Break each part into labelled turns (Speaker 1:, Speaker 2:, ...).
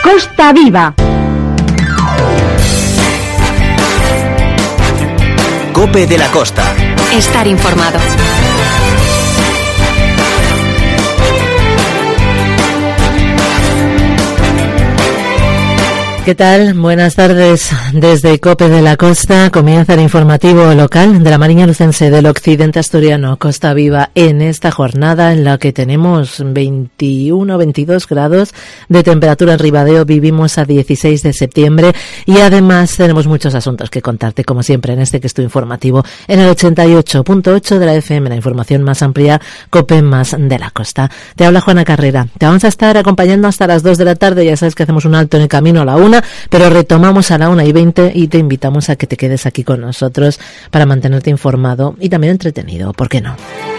Speaker 1: Costa Viva.
Speaker 2: COPE de la Costa.
Speaker 3: Estar informado.
Speaker 4: ¿Qué tal? Buenas tardes. Desde COPE de la Costa comienza el informativo local de la Mariña Lucense del Occidente Asturiano, Costa Viva, en esta jornada en la que tenemos 21-22 grados de temperatura en Ribadeo. Vivimos a 16 de septiembre y además tenemos muchos asuntos que contarte, como siempre, en este que estoy informativo en el 88.8 de la FM, la información más amplia, COPE más de la Costa. Te habla Juana Carrera. Te vamos a estar acompañando hasta las 2 de la tarde. Ya sabes que hacemos un alto en el camino a la 1, pero retomamos a la 1:20 y te invitamos a que te quedes aquí con nosotros para mantenerte informado y también entretenido, ¿por qué no?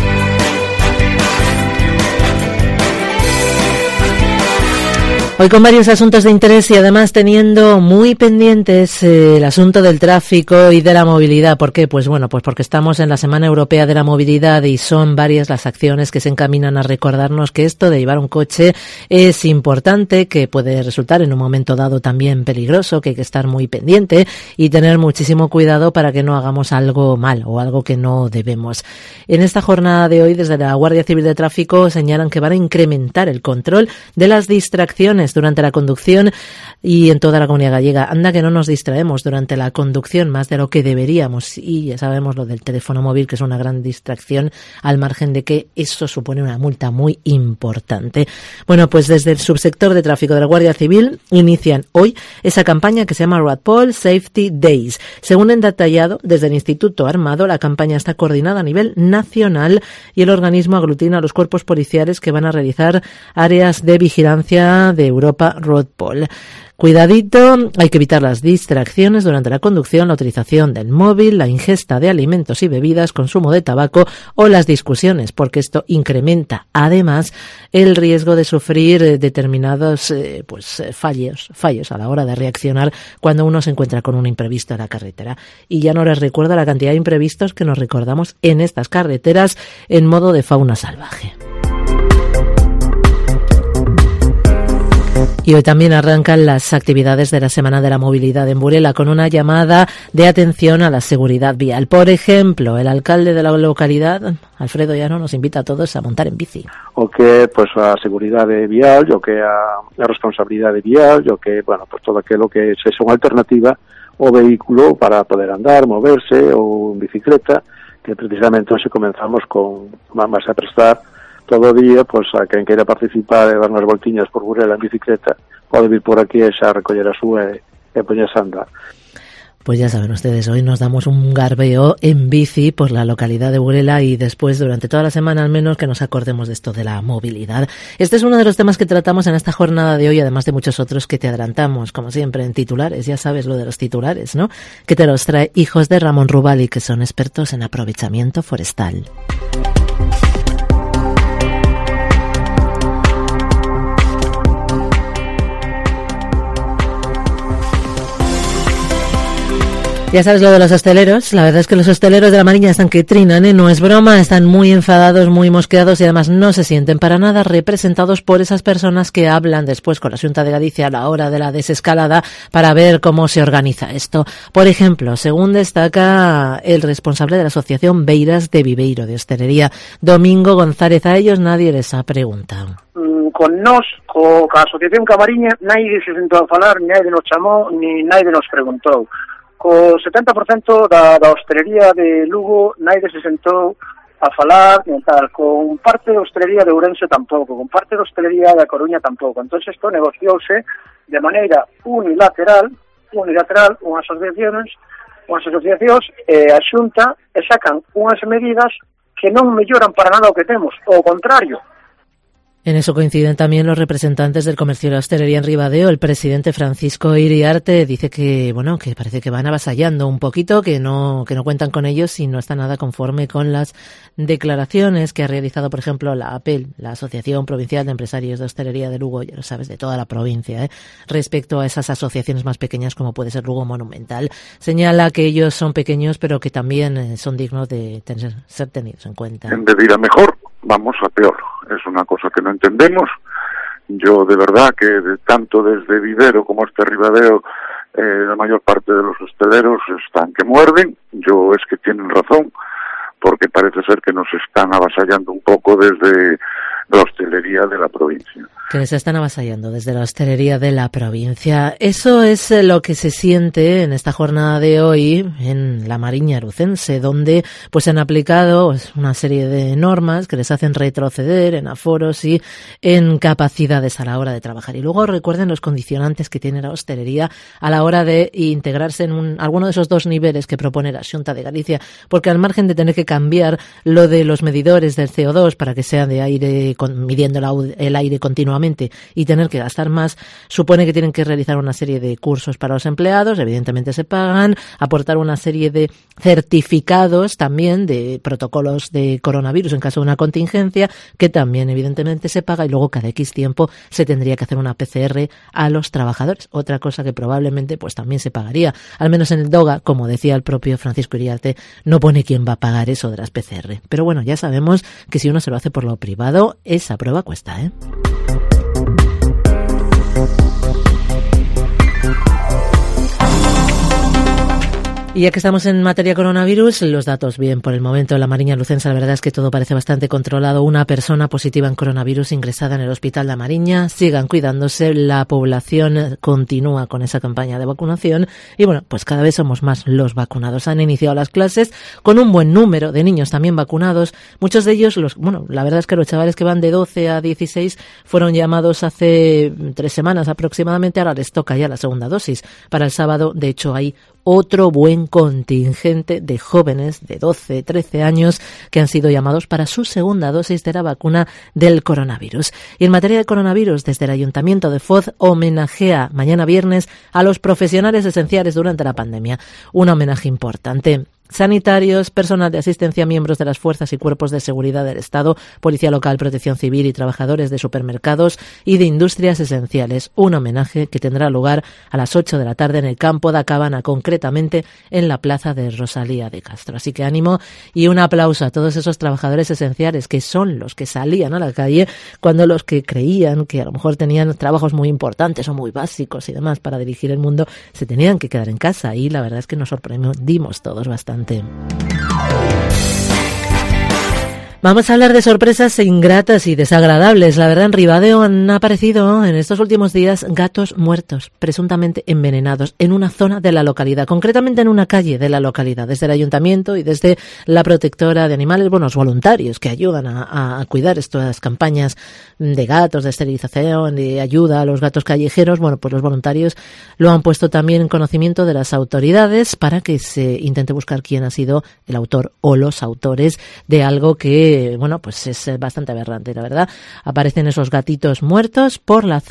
Speaker 4: Hoy con varios asuntos de interés y además teniendo muy pendientes el asunto del tráfico y de la movilidad. ¿Por qué? Pues bueno, pues porque estamos en la Semana Europea de la Movilidad y son varias las acciones que se encaminan a recordarnos que esto de llevar un coche es importante, que puede resultar en un momento dado también peligroso, que hay que estar muy pendiente y tener muchísimo cuidado para que no hagamos algo mal o algo que no debemos. En esta jornada de hoy, desde la Guardia Civil de Tráfico señalan que van a incrementar el control de las distracciones durante la conducción y en toda la Comunidad Gallega. Anda que no nos distraemos durante la conducción más de lo que deberíamos, y ya sabemos lo del teléfono móvil, que es una gran distracción, al margen de que eso supone una multa muy importante. Bueno, pues desde el subsector de tráfico de la Guardia Civil inician hoy esa campaña que se llama RADPOL Safety Days. Según han detallado desde el Instituto Armado, la campaña está coordinada a nivel nacional y el organismo aglutina a los cuerpos policiales que van a realizar áreas de vigilancia de Europa RADPOL. Cuidadito, hay que evitar las distracciones durante la conducción, la utilización del móvil, la ingesta de alimentos y bebidas, consumo de tabaco o las discusiones, porque esto incrementa además el riesgo de sufrir determinados fallos a la hora de reaccionar cuando uno se encuentra con un imprevisto en la carretera. Y ya no les recuerdo la cantidad de imprevistos que nos recordamos en estas carreteras en modo de fauna salvaje. Y hoy también arrancan las actividades de la Semana de la Movilidad en Burela con una llamada de atención a la seguridad vial. Por ejemplo, el alcalde de la localidad, Alfredo Llano, nos invita a todos a montar en bici.
Speaker 5: O que, pues, a seguridade vial, o que a responsabilidade vial, o que, bueno, pues todo aquilo que es unha alternativa ao vehículo para poder andar, moverse, ou en bicicleta, que precisamente hoxe comenzamos con, vamos a prestar todo o día, pues a quen queira participar e dar unhas voltiñas por Burela en bicicleta, pode vir por aquí e xa recoller a súa e poñerse a andar.
Speaker 4: Pues ya saben ustedes, hoy nos damos un garbeo en bici por la localidad de Burela y después, durante toda la semana al menos, que nos acordemos de esto de la movilidad. Este es uno de los temas que tratamos en esta jornada de hoy, además de muchos otros que te adelantamos, como siempre, en titulares. Ya sabes lo de los titulares, ¿no? Que te los trae hijos de Ramón Rubali, que son expertos en aprovechamiento forestal. Ya sabes lo de los hosteleros. La verdad es que los hosteleros de la Mariña están que trinan, no es broma, están muy enfadados, muy mosqueados y además no se sienten para nada representados por esas personas que hablan después con la Xunta de Galicia a la hora de la desescalada para ver cómo se organiza esto. Por ejemplo, según destaca el responsable de la Asociación Beiras de Viveiro de Hostelería, Domingo González, a ellos nadie les ha preguntado.
Speaker 6: Con nós, ca Asociación Camariña, nadie se sentou a falar, nadie nos chamou, ni nadie nos preguntou. Co 70% da hostelería de Lugo nadie se sentou a falar e tal, con parte da hostelería de Ourense tampouco, con parte da hostelería da Coruña tampouco. Entón isto negociouse de maneira unilateral unhas asociacións e a Xunta e sacan unhas medidas que non melloran para nada o que temos, ao contrario.
Speaker 4: En eso coinciden también los representantes del comercio de la hostelería en Ribadeo. El presidente Francisco Iriarte dice que, bueno, que parece que van avasallando un poquito, que no cuentan con ellos y no está nada conforme con las declaraciones que ha realizado, por ejemplo, la APEL, la Asociación Provincial de Empresarios de Hostelería de Lugo, ya lo sabes, de toda la provincia, respecto a esas asociaciones más pequeñas como puede ser Lugo Monumental. Señala que ellos son pequeños, pero que también son dignos de ser tenidos en cuenta.
Speaker 7: En vez de ir a mejor, vamos a peor. Es una cosa que no entendemos
Speaker 1: Yo de verdad que tanto desde Vivero como hasta Ribadeo, la mayor parte de los hosteleros están que muerden. Yo es que tienen razón, porque parece ser que nos están avasallando un poco desde la hostelería de la provincia.
Speaker 4: Que les están avasallando desde la hostelería de la provincia. Eso es lo que se siente en esta jornada de hoy en la Mariña Lucense, donde pues se han aplicado una serie de normas que les hacen retroceder en aforos y en capacidades a la hora de trabajar. Y luego recuerden los condicionantes que tiene la hostelería a la hora de integrarse en alguno de esos dos niveles que propone la Xunta de Galicia, porque al margen de tener que cambiar lo de los medidores del CO2 para que sea de aire, midiendo el aire continuamente, y tener que gastar más, supone que tienen que realizar una serie de cursos para los empleados, evidentemente se pagan, aportar una serie de certificados también de protocolos de coronavirus en caso de una contingencia, que también evidentemente se paga, y luego cada X tiempo se tendría que hacer una PCR a los trabajadores, otra cosa que probablemente pues también se pagaría, al menos en el DOGA, como decía el propio Francisco Iriarte, no pone quién va a pagar eso de las PCR, pero bueno, ya sabemos que si uno se lo hace por lo privado, esa prueba cuesta, ¿eh? Y ya que estamos en materia coronavirus, los datos bien por el momento en la Mariña Lucense, la verdad es que todo parece bastante controlado. Una persona positiva en coronavirus ingresada en el Hospital de La Mariña. Sigan cuidándose, la población continúa con esa campaña de vacunación y bueno, pues cada vez somos más los vacunados. Han iniciado las clases con un buen número de niños también vacunados. Muchos de ellos, la verdad es que los chavales que van de 12 a 16 fueron llamados hace 3 semanas aproximadamente, ahora les toca ya la segunda dosis. Para el sábado, de hecho, hay otro buen contingente de jóvenes de 12, 13 años que han sido llamados para su segunda dosis de la vacuna del coronavirus. Y en materia de coronavirus, desde el Ayuntamiento de Foz homenajea mañana viernes a los profesionales esenciales durante la pandemia. Un homenaje importante. Sanitarios, personal de asistencia, miembros de las fuerzas y cuerpos de seguridad del Estado, Policía Local, Protección Civil y trabajadores de supermercados y de industrias esenciales. Un homenaje que tendrá lugar a las 8 de la tarde en el campo de Cabana, concretamente en la plaza de Rosalía de Castro. Así que ánimo y un aplauso a todos esos trabajadores esenciales que son los que salían a la calle cuando los que creían que a lo mejor tenían trabajos muy importantes o muy básicos y demás para dirigir el mundo se tenían que quedar en casa, y la verdad es que nos sorprendimos todos bastante. Vamos a hablar de sorpresas ingratas y desagradables. La verdad, en Ribadeo han aparecido en estos últimos días gatos muertos, presuntamente envenenados, en una zona de la localidad, concretamente en una calle de la localidad. Desde el ayuntamiento y desde la protectora de animales, los voluntarios que ayudan a cuidar estas campañas de gatos, de esterilización, de ayuda a los gatos callejeros, pues los voluntarios lo han puesto también en conocimiento de las autoridades para que se intente buscar quién ha sido el autor o los autores de algo que pues es bastante aberrante, la verdad. Aparecen esos gatitos muertos por una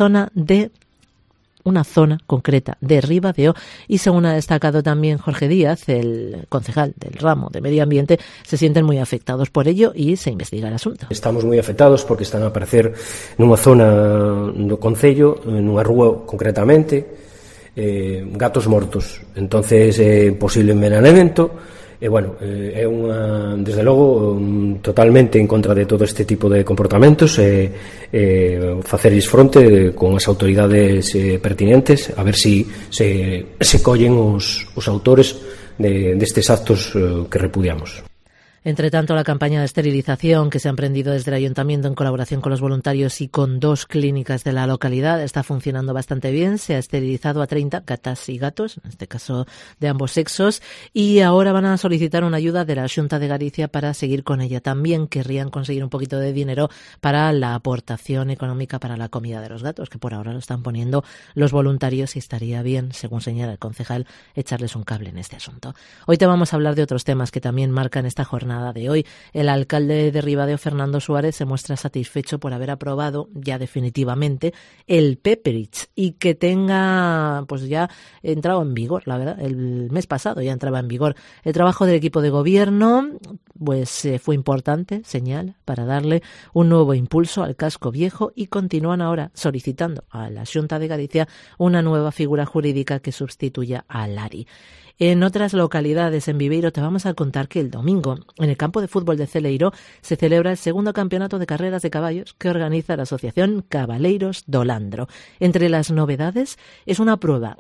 Speaker 4: zona concreta de Ribadeo, y según ha destacado también Jorge Díaz, el concejal del ramo de Medio Ambiente, se sienten muy afectados por ello y se investiga el asunto.
Speaker 3: Estamos moi afectados porque están a aparecer nunha zona do concello, nunha rúa concretamente, gatos mortos. Entonces, posible envenenamento. É desde logo totalmente en contra de todo este tipo de comportamentos, facerlles fronte con as autoridades pertinentes, a ver si se collen os autores destes actos que repudiamos.
Speaker 4: Entre tanto, la campaña de esterilización que se ha emprendido desde el ayuntamiento en colaboración con los voluntarios y con 2 clínicas de la localidad está funcionando bastante bien. Se ha esterilizado a 30 gatas y gatos, en este caso de ambos sexos, y ahora van a solicitar una ayuda de la Xunta de Galicia para seguir con ella. También querrían conseguir un poquito de dinero para la aportación económica para la comida de los gatos, que por ahora lo están poniendo los voluntarios, y estaría bien, según señala el concejal, echarles un cable en este asunto. Hoy te vamos a hablar de otros temas que también marcan esta jornada de hoy. El alcalde de Ribadeo, Fernando Suárez, se muestra satisfecho por haber aprobado ya definitivamente el Pepperidge y que tenga ya entrado en vigor, la verdad, el mes pasado ya entraba en vigor. El trabajo del equipo de gobierno fue importante, señal, para darle un nuevo impulso al casco viejo, y continúan ahora solicitando a la Xunta de Galicia una nueva figura jurídica que sustituya a Lari. En otras localidades, en Viveiro, te vamos a contar que el domingo, en el campo de fútbol de Celeiro, se celebra el segundo campeonato de carreras de caballos que organiza la Asociación Cabaleiros do Landro. Entre las novedades es una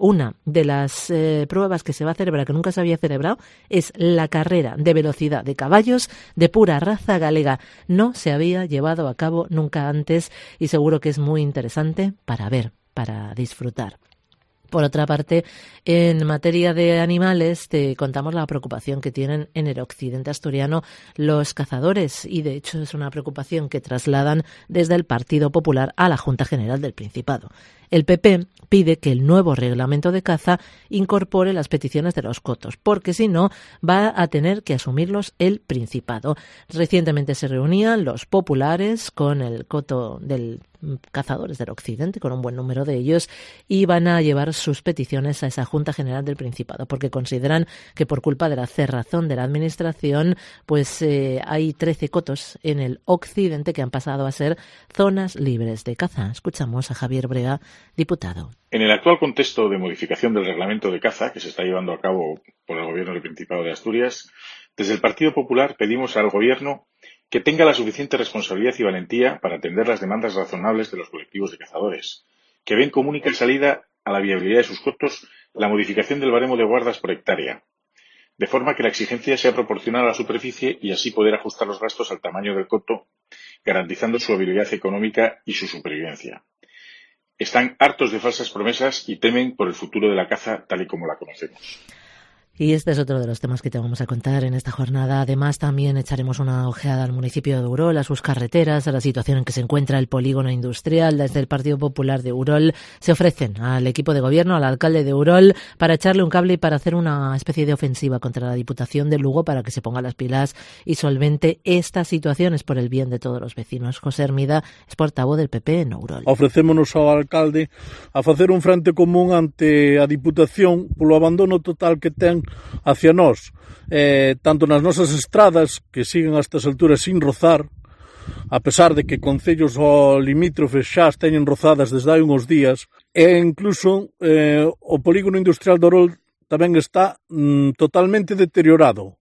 Speaker 4: de las pruebas que se va a celebrar, que nunca se había celebrado, es la carrera de velocidad de caballos de pura raza galega. No se había llevado a cabo nunca antes y seguro que es muy interesante para ver, para disfrutar. Por otra parte, en materia de animales, te contamos la preocupación que tienen en el occidente asturiano los cazadores y, de hecho, es una preocupación que trasladan desde el Partido Popular a la Junta General del Principado. El PP pide que el nuevo reglamento de caza incorpore las peticiones de los cotos, porque si no va a tener que asumirlos el Principado. Recientemente se reunían los populares con el coto del cazadores del occidente, con un buen número de ellos, y van a llevar sus peticiones a esa Junta General del Principado, porque consideran que por culpa de la cerrazón de la administración, pues hay 13 cotos en el occidente que han pasado a ser zonas libres de caza. Escuchamos a Javier Brega, diputado.
Speaker 7: En el actual contexto de modificación del reglamento de caza que se está llevando a cabo por el Gobierno del Principado de Asturias, desde el Partido Popular pedimos al Gobierno que tenga la suficiente responsabilidad y valentía para atender las demandas razonables de los colectivos de cazadores, que ven como única salida a la viabilidad de sus cotos la modificación del baremo de guardas por hectárea, de forma que la exigencia sea proporcional a la superficie y así poder ajustar los gastos al tamaño del coto, garantizando su viabilidad económica y su supervivencia. Están hartos de falsas promesas y temen por el futuro de la caza tal y como la conocemos.
Speaker 4: Y este es otro de los temas que te vamos a contar en esta jornada. Además, también echaremos una ojeada al municipio de Urol, a sus carreteras, a la situación en que se encuentra el polígono industrial. Desde el Partido Popular de Urol se ofrecen al equipo de gobierno, al alcalde de Urol, para echarle un cable y para hacer una especie de ofensiva contra la Diputación de Lugo para que se ponga las pilas y solvente estas situaciones por el bien de todos los vecinos. José Hermida es portavoz del PP en Urol.
Speaker 8: Ofrecémonos ao alcalde a facer un frente común ante a Diputación polo abandono total que ten hacia nós, tanto nas nosas estradas, que siguen a estas alturas sin rozar, a pesar de que concellos limítrofes xa as teñen rozadas desde hai uns días, e incluso o polígono industrial de Orol tamén está totalmente deteriorado.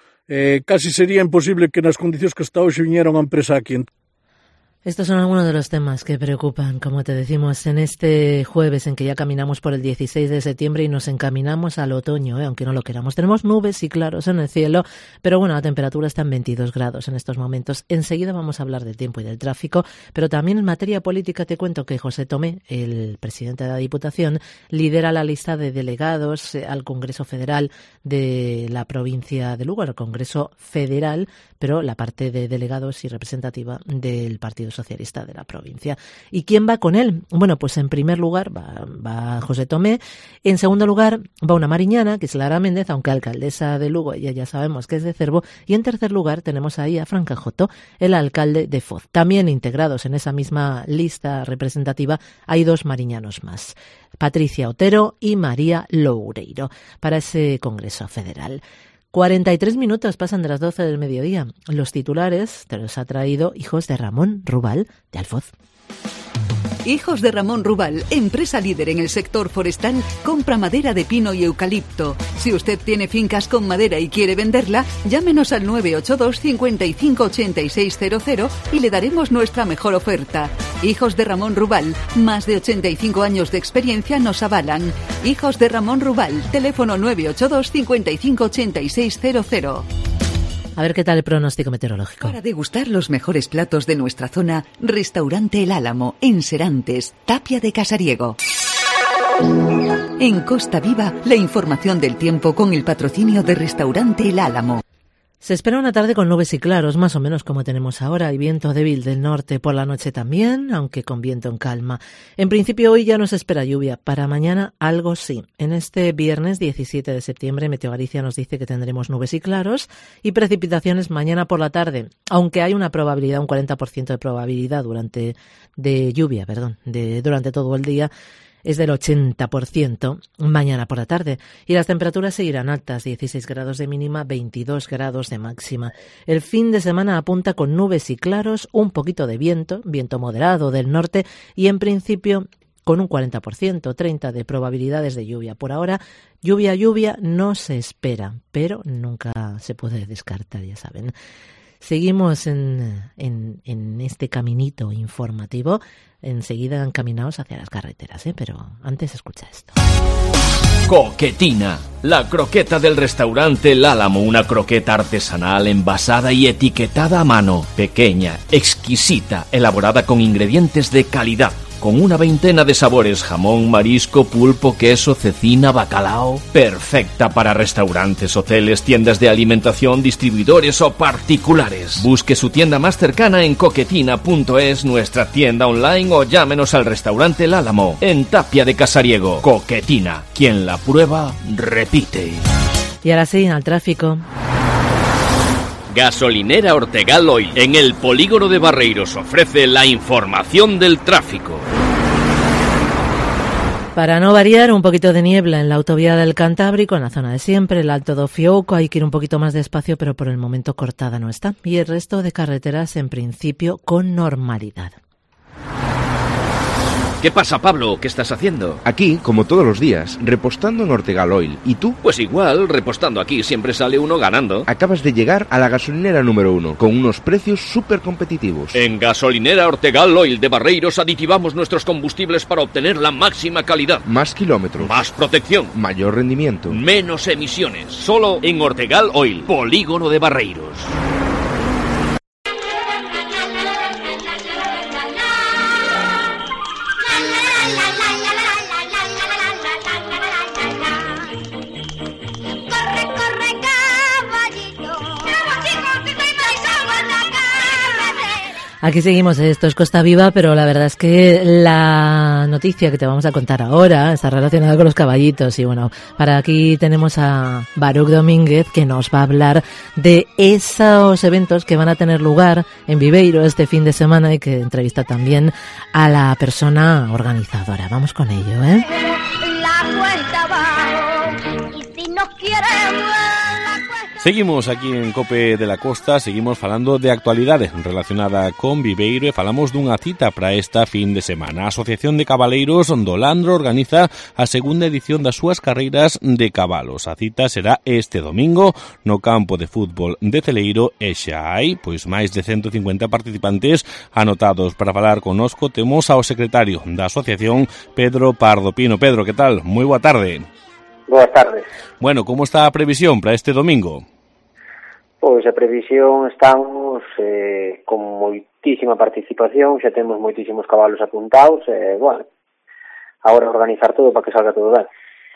Speaker 8: Casi sería imposible que nas condicións que está hoxe viñera unha empresa aquí.
Speaker 4: Estos son algunos de los temas que preocupan, como te decimos, en este jueves en que ya caminamos por el 16 de septiembre y nos encaminamos al otoño, aunque no lo queramos. Tenemos nubes y claros en el cielo, pero bueno, la temperatura está en 22 grados en estos momentos. Enseguida vamos a hablar del tiempo y del tráfico, pero también en materia política te cuento que José Tomé, el presidente de la Diputación, lidera la lista de delegados al Congreso Federal de la provincia de Lugo, al Congreso Federal, pero la parte de delegados y representativa del Partido Socialista de la provincia. ¿Y quién va con él? Bueno, pues en primer lugar va José Tomé, en segundo lugar va una mariñana, que es Lara Méndez, aunque alcaldesa de Lugo, ella ya sabemos que es de Cervo, y en tercer lugar tenemos ahí a Fran Cajoto, el alcalde de Foz. También integrados en esa misma lista representativa hay dos mariñanos más, Patricia Otero y María Loureiro, para ese Congreso Federal. 43 minutos pasan de las 12 del mediodía. Los titulares te los ha traído Hijos de Ramón Rubal de Alfoz.
Speaker 9: Hijos de Ramón Rubal, empresa líder en el sector forestal, compra madera de pino y eucalipto. Si usted tiene fincas con madera y quiere venderla, llámenos al 982 55 8600 y le daremos nuestra mejor oferta. Hijos de Ramón Rubal, más de 85 años de experiencia nos avalan. Hijos de Ramón Rubal, teléfono 982 55 8600.
Speaker 4: A ver qué tal el pronóstico meteorológico.
Speaker 9: Para degustar los mejores platos de nuestra zona, Restaurante El Álamo, en Serantes, Tapia de Casariego. En Costa Viva, la información del tiempo con el patrocinio de Restaurante El Álamo.
Speaker 4: Se espera una tarde con nubes y claros, más o menos como tenemos ahora, y viento débil del norte por la noche también, aunque con viento en calma. En principio hoy ya no se espera lluvia, para mañana algo sí. En este viernes 17 de septiembre Meteo Galicia nos dice que tendremos nubes y claros y precipitaciones mañana por la tarde, aunque hay una probabilidad, un 40% de probabilidad durante todo el día. Es del 80% mañana por la tarde. Y las temperaturas seguirán altas, 16 grados de mínima, 22 grados de máxima. El fin de semana apunta con nubes y claros, un poquito de viento moderado del norte y en principio con un 40%, 30% de probabilidades de lluvia. Por ahora, lluvia no se espera, pero nunca se puede descartar, ya saben. Seguimos en este caminito informativo, enseguida encaminados hacia las carreteras, pero antes escucha esto.
Speaker 10: Coquetina, la croqueta del restaurante El Álamo, una croqueta artesanal envasada y etiquetada a mano, pequeña, exquisita, elaborada con ingredientes de calidad, con una veintena de sabores: jamón, marisco, pulpo, queso, cecina, bacalao. Perfecta para restaurantes, hoteles, tiendas de alimentación, distribuidores o particulares. Busque su tienda más cercana en coquetina.es, nuestra tienda online, o llámenos al restaurante El Álamo, en Tapia de Casariego. Coquetina, quien la prueba, repite.
Speaker 4: Y ahora sí, al tráfico.
Speaker 10: Gasolinera Ortegal Oil, en el polígono de Barreiros, ofrece la información del tráfico.
Speaker 4: Para no variar, un poquito de niebla en la autovía del Cantábrico, en la zona de siempre, el Alto do Fiouco, hay que ir un poquito más despacio, pero por el momento cortada no está. Y el resto de carreteras, en principio, con normalidad.
Speaker 10: ¿Qué pasa, Pablo? ¿Qué estás haciendo?
Speaker 11: Aquí, como todos los días, repostando en Ortegal Oil. ¿Y tú?
Speaker 10: Pues igual, repostando aquí, siempre sale uno ganando.
Speaker 11: Acabas de llegar a la gasolinera número 1, con unos precios súper competitivos.
Speaker 10: En Gasolinera Ortegal Oil de Barreiros aditivamos nuestros combustibles para obtener la máxima calidad.
Speaker 11: Más kilómetros.
Speaker 10: Más protección.
Speaker 11: Mayor rendimiento.
Speaker 10: Menos emisiones. Solo en Ortegal Oil, polígono de Barreiros.
Speaker 4: Aquí seguimos, esto es Costa Viva, pero la verdad es que la noticia que te vamos a contar ahora está relacionada con los caballitos. Y bueno, para aquí tenemos a Baruch Domínguez, que nos va a hablar de esos eventos que van a tener lugar en Viveiro este fin de semana, y que entrevista también a la persona organizadora. Vamos con ello, ¿eh?
Speaker 12: La cuesta abajo, y si nos queremos...
Speaker 13: Seguimos aquí en Cope de la Costa, seguimos falando de actualidade relacionada con Viveiro e falamos dunha cita para esta fin de semana. A Asociación de Cabaleiros do Landro organiza a segunda edición das súas carreiras de cabalos. A cita será este domingo no campo de fútbol de Celeiro e xa hai pois máis de 150 participantes anotados. Para falar connosco temos ao secretario da asociación, Pedro Pardo Pino. Pedro, que tal? Moi boa tarde.
Speaker 14: Boas tardes.
Speaker 13: Bueno, como está a previsión para este domingo?
Speaker 14: Pois a previsión estamos con moitísima participación, xa temos moitísimos cabalos apuntados, bueno, agora organizar todo para que salga todo ben.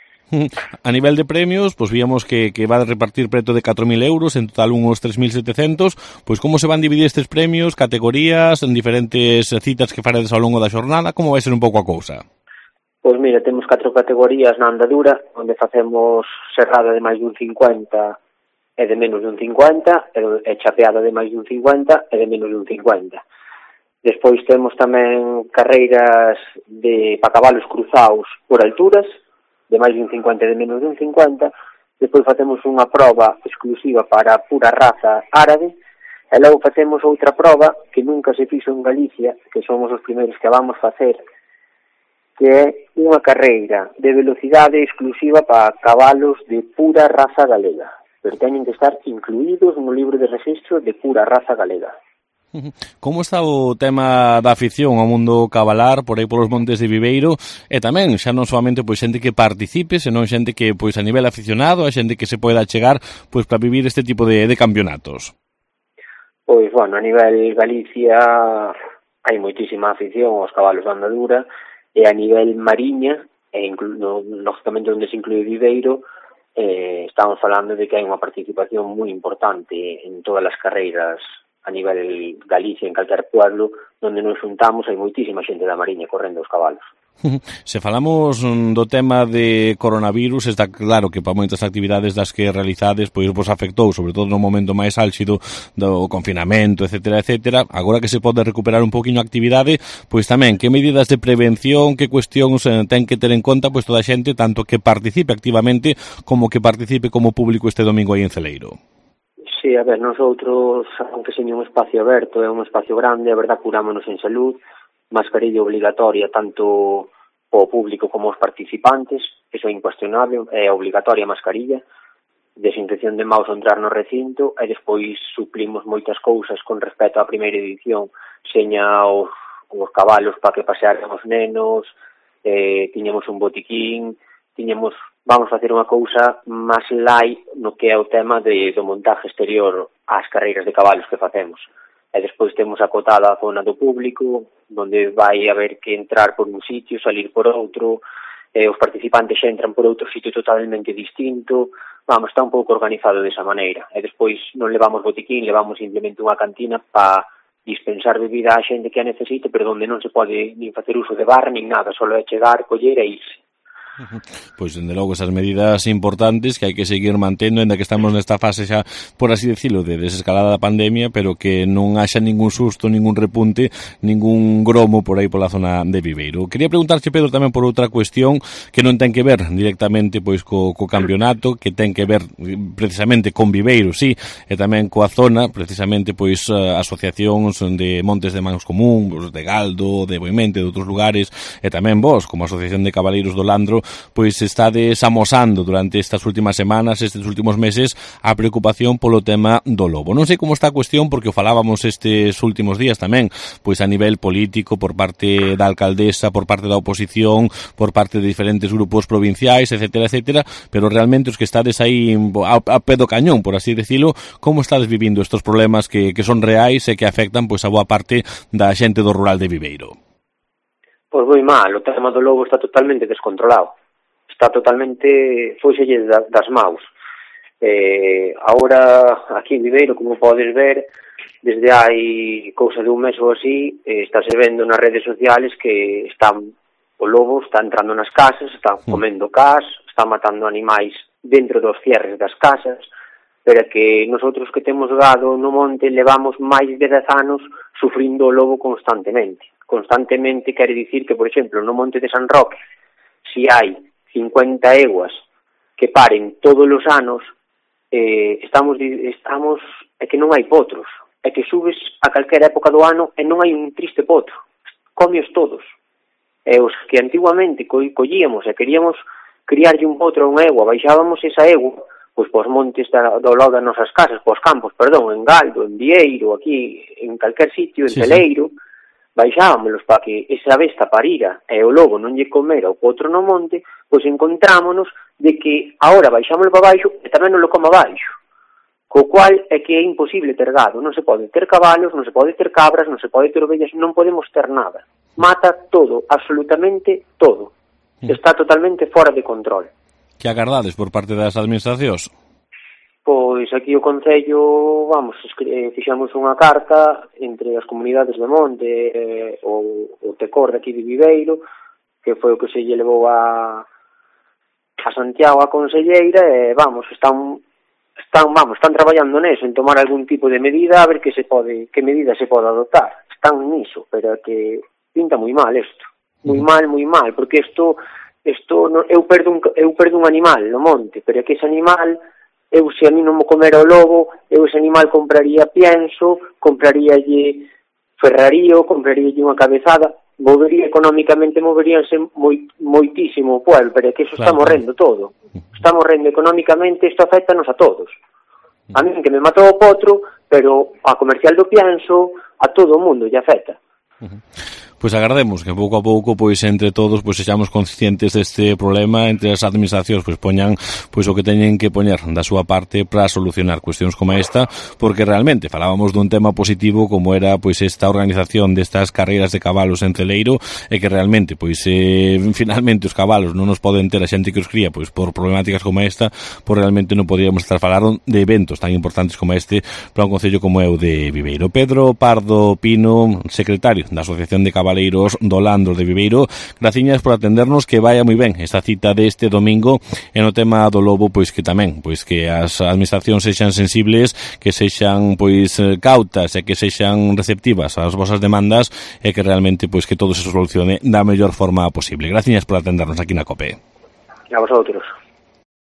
Speaker 13: A nivel de premios, pois víamos que va a repartir preto de 4.000 euros, en total uns 3.700, pois como se van dividir estes premios, categorías, en diferentes citas que faredes ao longo da xornada, como vai ser un pouco a cousa?
Speaker 14: Pois mira, temos 4 categorías na andadura, onde facemos serrada de máis dun 50 e de menos de un 50, e chapeada de máis de un 50 e de menos de un 50. Despois temos tamén carreiras para cabalos cruzados por alturas, de máis de un 50 e de menos de un 50. Despois facemos unha proba exclusiva para pura raza árabe, e logo facemos outra proba que nunca se fixo en Galicia, que somos os primeiros que vamos facer, que é unha carreira de velocidade exclusiva para cabalos de pura raza galega, pero teñen que estar incluídos no libro de registro de pura raza galega.
Speaker 13: Como está o tema da afición ao mundo cabalar por aí polos montes de Viveiro, e tamén xa non solamente pois xente que participe, senón xente que pois a nivel aficionado, a xente que se poida chegar pois para vivir este tipo de campeonatos?
Speaker 14: Pois, bueno, a nivel Galicia hai moitísima afición aos cabalos de andadura, e a nivel Mariña, e lógicamente onde se inclúe Viveiro, estamos falando de que hai unha participación moi importante en todas as carreiras a nivel Galicia, en calquer pueblo onde nos juntamos, hai moitísima xente da Mariña correndo os cabalos.
Speaker 13: Se falamos do tema de coronavirus, está claro que para moitas actividades das que realizades pois vos afectou, sobre todo no momento máis álxido do confinamento, etcétera, etcétera. Agora que se pode recuperar un poquinho a actividade, pois tamén que medidas de prevención, que cuestións ten que ter en conta pois toda a xente, tanto que participe activamente como que participe como público este domingo aí en Celeiro.
Speaker 14: Sí, a ver, nosotros, aunque seña un espacio aberto, é un espacio grande, a verdad, curámonos en salud, mascarilla obligatoria tanto o público como os participantes, eso é incuestionable, é obligatoria a mascarilla, desinfección de mãos ao entrar no recinto, e despois suplimos moitas cousas con respecto á primeira edición, seña os cabalos para que pasearan os nenos, tiñamos un botiquín, vamos facer unha cousa máis light no que é o tema do montaje exterior ás carreiras de cabalos que facemos. E despois temos acotada a zona do público, onde vai haber que entrar por un sitio, salir por outro, os participantes xa entran por outro sitio totalmente distinto. Vamos, está un pouco organizado desa maneira. E despois non levamos botiquín, levamos simplemente unha cantina para dispensar bebida á xente que a necesite, pero onde non se pode nin facer uso de bar, nin nada, só é chegar, coller e irse.
Speaker 13: Pois, dende logo, esas medidas importantes que hai que seguir mantendo, ainda que estamos nesta fase xa, por así decirlo, de desescalada da pandemia, pero que non haxa ningún susto, ningún repunte, ningún gromo por aí pola zona de Viveiro. Quería preguntarche, Pedro, tamén por outra cuestión que non ten que ver directamente pois co campeonato, que ten que ver precisamente con Viveiro, sí, e tamén coa zona, precisamente pois asociacións de Montes de Mans Común, de Galdo, de Boimente, de outros lugares, e tamén vos, como Asociación de Cabaleiros do Landro, pois estades amosando durante estas últimas semanas, estes últimos meses, a preocupación polo tema do lobo. Non sei como está a cuestión, porque o falábamos estes últimos días tamén, pois a nivel político, por parte da alcaldesa, por parte da oposición, por parte de diferentes grupos provinciais, etcétera, etcétera, pero realmente os que estades aí a pé do cañón, por así decirlo, como estades vivindo estes problemas que son reais e que afectan pois a boa parte da xente do rural de Viveiro?
Speaker 14: Pois moi mal, o tema do lobo está totalmente descontrolado. Está totalmente fóiselle das maus. Agora, aquí en Viveiro, como podes ver, desde hai cousa de un mes ou así, estáse vendo nas redes sociales que o lobo está entrando nas casas, está comendo cas, está matando animais dentro dos cierres das casas, pero que nosotros que temos gado no monte levamos máis de 10 anos sufrindo o lobo constantemente. Constantemente quere dicir que, por exemplo, no monte de San Roque, si hai 50 eguas que paren todos os anos, estamos é que non hai potros, é que subes a calquera época do ano e non hai un triste potro, comios todos. E os que antiguamente collíamos e queríamos criarlle un potro a unha egua, baixábamos esa egua, pois pos montes do lado das nosas casas, pos campos, en Galdo, en Vieiro, aquí, en calquer sitio, en Celeiro, baixámonos para que esa besta parira e o lobo non lle comera o potro no monte, pois encontrámonos de que agora baixámoslo para baixo e tamén non lo coma baixo. Co cual é que é imposible ter gado, non se pode ter cabalos, non se pode ter cabras, non se pode ter ovellas, non podemos ter nada. Mata todo, absolutamente todo. Está totalmente fora de control.
Speaker 13: Que agardades por parte das administracións?
Speaker 14: Pois aquí o Concello, fixamos unha carta entre as comunidades de monte o Tecor de aquí de Viveiro, que foi o que se lle levou a Santiago a conselleira, e están traballando neso, en tomar algún tipo de medida, a ver que medida se pode adoptar. Están niso, pero que pinta moi mal isto. Moi mal, porque isto eu perdo un animal no monte, pero é que ese animal, se a mí non me comera o lobo, ese animal compraría pienso, compraríalle ferrarío, compraríalle unha cabezada, moveríanse moitísimo o pueblo, pero é que iso está morrendo todo. Está morrendo económicamente, isto afectanos a todos. A mí que me matou o potro, pero a comercial do pienso, a todo o mundo lle afecta.
Speaker 13: Pois agardemos que pouco a pouco, pois entre todos, pois sexamos conscientes deste problema, entre as administracións pois poñan pois o que teñen que poñer da súa parte para solucionar cuestións como esta, porque realmente falábamos dun tema positivo como era pois esta organización destas carreiras de cabalos en Celeiro, e que realmente pois finalmente os cabalos non nos poden ter a xente que os cría pois por problemáticas como esta, pois realmente non podríamos estar falando de eventos tan importantes como este para un concello como é o de Viveiro. Pedro Pardo Pino, secretario da Asociación de Cabaleiros do Landro de Viveiro, graciñas por atendernos, que vaya moi ben esta cita deste domingo, e no tema do lobo, pois que tamén, pois que as administracións sexan sensibles, que sexan pois cautas e que sexan receptivas ás vosas demandas, e que realmente pois que todo se solucione da mellor forma posible. Graciñas por atendernos aquí na COPE.
Speaker 14: A vosotros.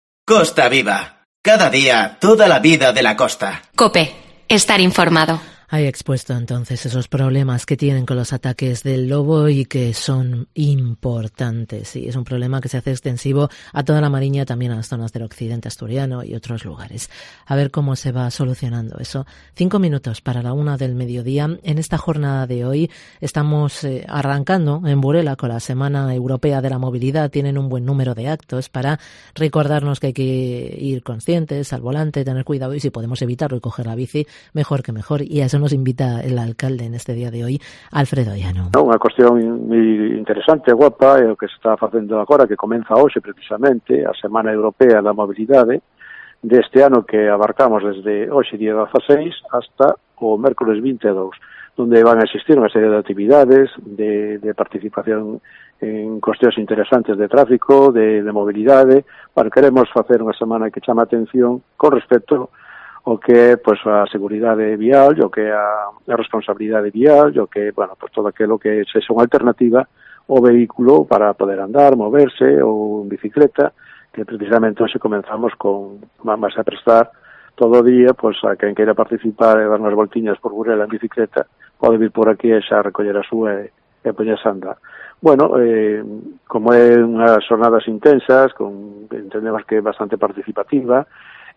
Speaker 2: Costa Viva. Cada día, toda la vida de la costa.
Speaker 15: COPE. Estar informado.
Speaker 4: Hay expuesto entonces esos problemas que tienen con los ataques del lobo y que son importantes. Y es un problema que se hace extensivo a toda la Mariña, también a las zonas del occidente asturiano y otros lugares. A ver cómo se va solucionando eso. 5 minutos para la 1 del mediodía. En esta jornada de hoy estamos arrancando en Burela con la Semana Europea de la Movilidad. Tienen un buen número de actos para recordarnos que hay que ir conscientes al volante, tener cuidado y si podemos evitarlo y coger la bici, mejor que mejor. Y a eso nos invita el alcalde en este día de hoy, Alfredo Llano.
Speaker 5: Unha cuestión moi interesante e guapa é o que se está facendo agora, que comeza hoxe precisamente a Semana Europea da Mobilidade deste ano que abarcamos desde hoxe día 16 hasta o mércoles 22, onde van a existir unha serie de actividades de participación en cuestións interesantes de tráfico, de mobilidade. Bueno, queremos facer unha semana que chama a atención con respecto o que é pois a seguridade vial, o que é a responsabilidade vial, o que, bueno, pois todo aquilo que sexa unha alternativa ao vehículo para poder andar, moverse ou en bicicleta, que precisamente hoxe comenzamos con, vamos a prestar todo o día, pois a quen queira participar e dar unhas voltiñas por Burela en bicicleta, pode vir por aquí e xa recoller a súa e poñerse a andar. Bueno, como é unhas jornadas intensas, entendemos que é bastante participativa,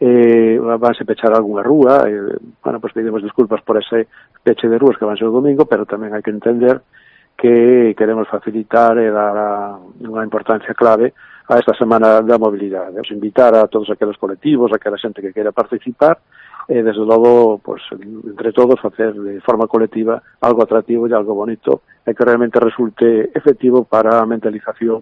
Speaker 5: vanse pechar algunha rúa, bueno, pues pedimos disculpas por ese peche de rúas que van ser o domingo, pero tamén hai que entender que queremos facilitar e dar unha importancia clave a esta Semana da Mobilidade. Os invitar a todos aqueles colectivos, a aquela xente que queira participar, e desde logo, pues, entre todos, facer de forma colectiva algo atractivo e algo bonito e que realmente resulte efectivo para a mentalización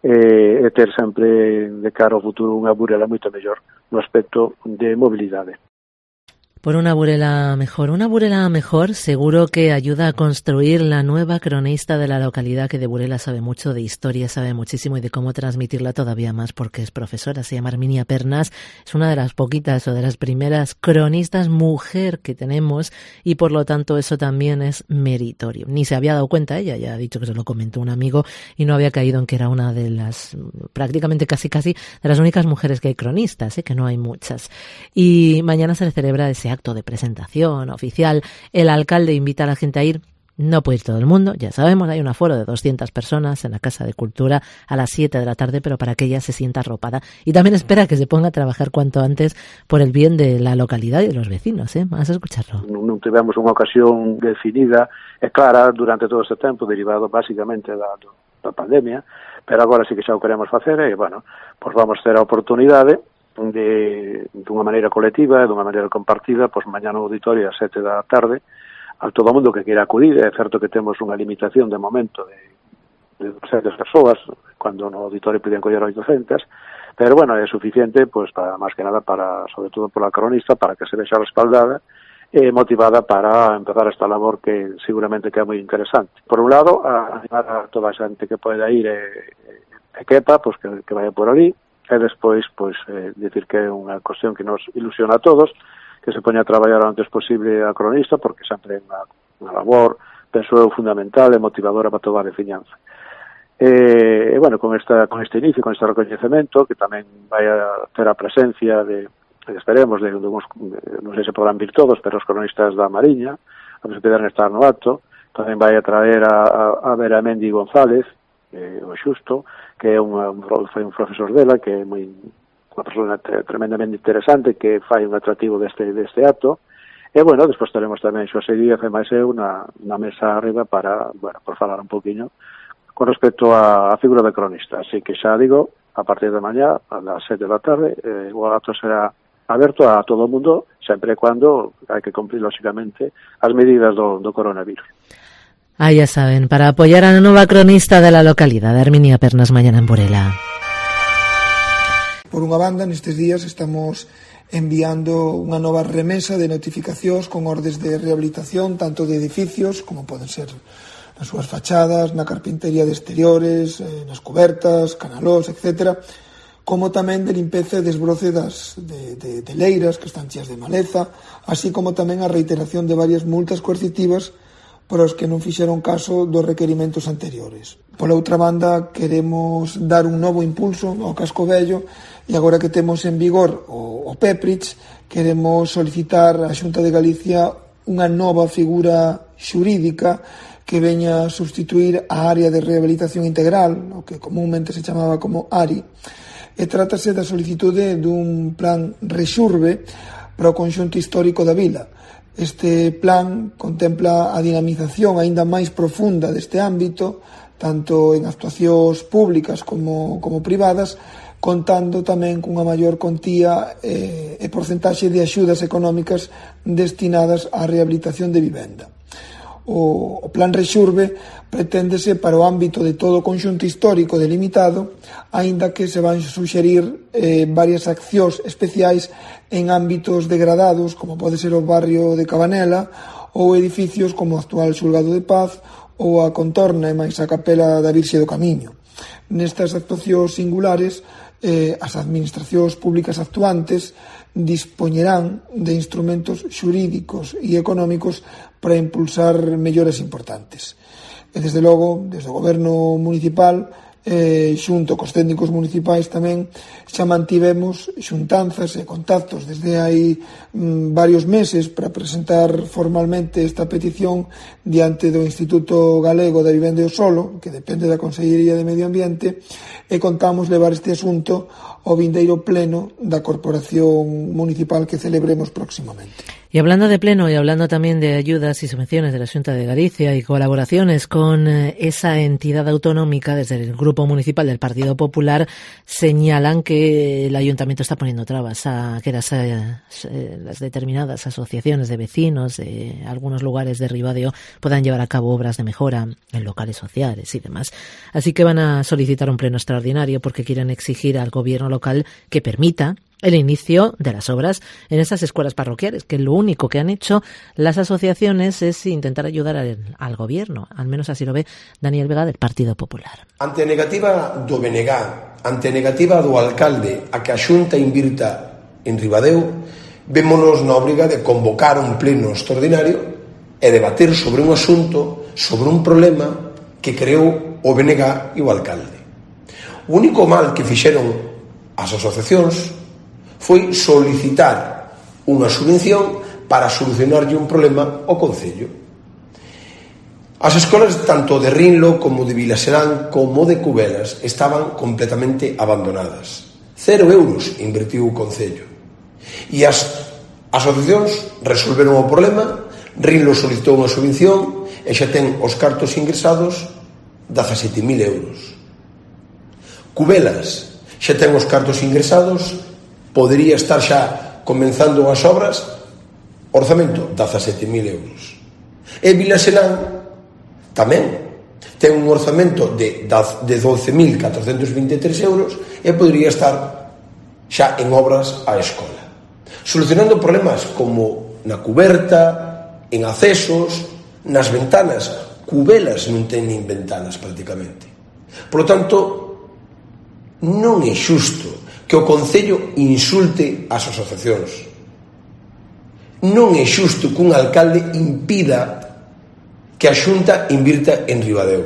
Speaker 5: e ter sempre de cara ao futuro unha Burela moito mellor no aspecto de mobilidade.
Speaker 4: Por una Burela mejor seguro que ayuda a construir la nueva cronista de la localidad, que de Burela sabe mucho, de historia sabe muchísimo y de cómo transmitirla todavía más porque es profesora. Se llama Herminia Pernas, es una de las poquitas o de las primeras cronistas mujer que tenemos y por lo tanto eso también es meritorio. Ni se había dado cuenta ella, ya ha dicho que se lo comentó un amigo y no había caído en que era una de las, prácticamente casi de las únicas mujeres que hay cronistas, que no hay muchas. Y mañana se le celebra ese acto de presentación oficial. El alcalde invita a la gente a ir. No puede ir todo el mundo, ya sabemos, hay un aforo de 200 personas en la Casa de Cultura a las 7 de la tarde, pero para que ella se sienta arropada. Y también espera que se ponga a trabajar cuanto antes por el bien de la localidad y de los vecinos. Vamos a escucharlo.
Speaker 5: Non tivemos unha ocasión definida e clara durante todo este tempo, derivado básicamente da pandemia, pero agora sí que xa o queremos facer e, bueno, pues vamos ter a oportunidade dunha maneira colectiva e dunha maneira compartida, pois mañá no auditorio a 7 da tarde, a todo o mundo que queira acudir. É certo que temos unha limitación de momento de 200 persoas, cando no auditorio piden coller 800, pero bueno, é suficiente, pois para, máis que nada, para, sobre todo pola cronista, para que se vexa respaldada e motivada para empezar esta labor que seguramente que é moi interesante. Por un lado, a animar a toda a xente que poida ir e quepa, pois que vaya por ali. E despois, pois, decir que é unha cuestión que nos ilusiona a todos, que se poña a traballar o antes posible a cronista, porque sempre é unha labor, penso eu, fundamental e motivadora para toda a veciñanza. E, bueno, con este inicio, con este recoñecemento, que tamén vai a ter a presencia esperemos, non sei se podrán vir todos, pero os cronistas da Mariña, a que se poderán estar no acto, tamén vai a traer a Vera Mendi González, o Xusto, que foi un profesor dela, que é unha persona tremendamente interesante, que fai un atractivo deste acto. E, bueno, despois teremos tamén Xosé Díaz e máis eu na mesa arriba para, bueno, por falar un poquinho con respecto á figura de cronista. Así que xa digo, a partir de mañá, a las 7 da tarde, o acto será aberto a todo o mundo, sempre e cando hai que cumplir, lógicamente, as medidas do coronavirus.
Speaker 4: Ah, ya saben, para apoyar a la nueva cronista de la localidad, Herminia Pernas, mañana en Burela.
Speaker 15: Por unha banda, nestes días estamos enviando unha nova remesa de notificacións con ordes de rehabilitación tanto de edificios, como poden ser nas súas fachadas, na carpintería de exteriores, nas cobertas, canalós, etc., como tamén de limpeza e desbroce de leiras que están cheas de maleza, así como tamén a reiteración de varias multas coercitivas para os que non fixeron caso dos requerimentos anteriores. Pola outra banda, queremos dar un novo impulso ao casco vello e agora que temos en vigor o PEPRIX, queremos solicitar á Xunta de Galicia unha nova figura xurídica que veña a sustituir a área de rehabilitación integral, o que comúnmente se chamaba como ARI, e trátase da solicitude dun plan Rexurbe para o conxunto histórico da vila. Este plan contempla a dinamización aínda máis profunda deste ámbito, tanto en actuacións públicas como privadas, contando tamén cunha maior contía e porcentaxe de axudas económicas destinadas á rehabilitación de vivenda. O plan Rexurbe preténdese para o ámbito de todo o conxunto histórico delimitado, aínda que se van suxerir varias accións especiais en ámbitos degradados, como pode ser o barrio de Cabanela, ou edificios como o actual Xulgado de Paz, ou a contorna e máis a capela da Virxe do Camiño. Nestas actuacións singulares, as administracións públicas actuantes dispoñerán de instrumentos xurídicos e económicos para impulsar melloras importantes. E, desde logo, desde o goberno municipal, xunto cos técnicos municipais tamén, xa mantivemos xuntanzas e contactos desde hai varios meses para presentar formalmente esta petición diante do Instituto Galego da Vivenda e o Solo, que depende da Consellería de Medio Ambiente, e contamos levar este asunto ao vindeiro pleno da Corporación Municipal que celebremos próximamente.
Speaker 4: Y hablando de pleno y hablando también de ayudas y subvenciones de la Xunta de Galicia y colaboraciones con esa entidad autonómica, desde el Grupo Municipal del Partido Popular señalan que el Ayuntamiento está poniendo trabas a que las determinadas asociaciones de vecinos de algunos lugares de Ribadeo puedan llevar a cabo obras de mejora en locales sociales y demás. Así que van a solicitar un pleno extraordinario porque quieren exigir al gobierno local que permita el inicio de las obras en esas escuelas parroquiales, que lo único que han hecho las asociaciones es intentar ayudar al gobierno, al menos así lo ve Daniel Vega del Partido Popular.
Speaker 16: Ante a negativa do BNG, ante a negativa do alcalde a que a Xunta invirta en Ribadeo, vémonos na obriga de convocar un pleno extraordinario e debater sobre un asunto, sobre un problema que creou o BNG e o alcalde. O único mal que fixeron as asociacións foi solicitar unha subvención para solucionarlle un problema ao Concello. As escolas tanto de Rinlo como de Vilaserán como de Cubelas estaban completamente abandonadas. 0 euros invertiu o Concello. E as asociacións resolveron o problema, Rinlo solicitou unha subvención e xa ten os cartos ingresados 17.000 euros. Cubelas xa ten os cartos ingresados, podería estar xa comenzando as obras, orzamento 17.000 euros. E Vilaserán tamén ten un orzamento de 12.423 euros e podería estar xa en obras á escola, solucionando problemas como na cuberta, en accesos, nas ventanas. Cubelas non ten nin ventanas prácticamente. Por lo tanto, non é xusto que o Concello insulte as asociacións. Non é xusto que un alcalde impida que a Xunta invirta en Ribadeo.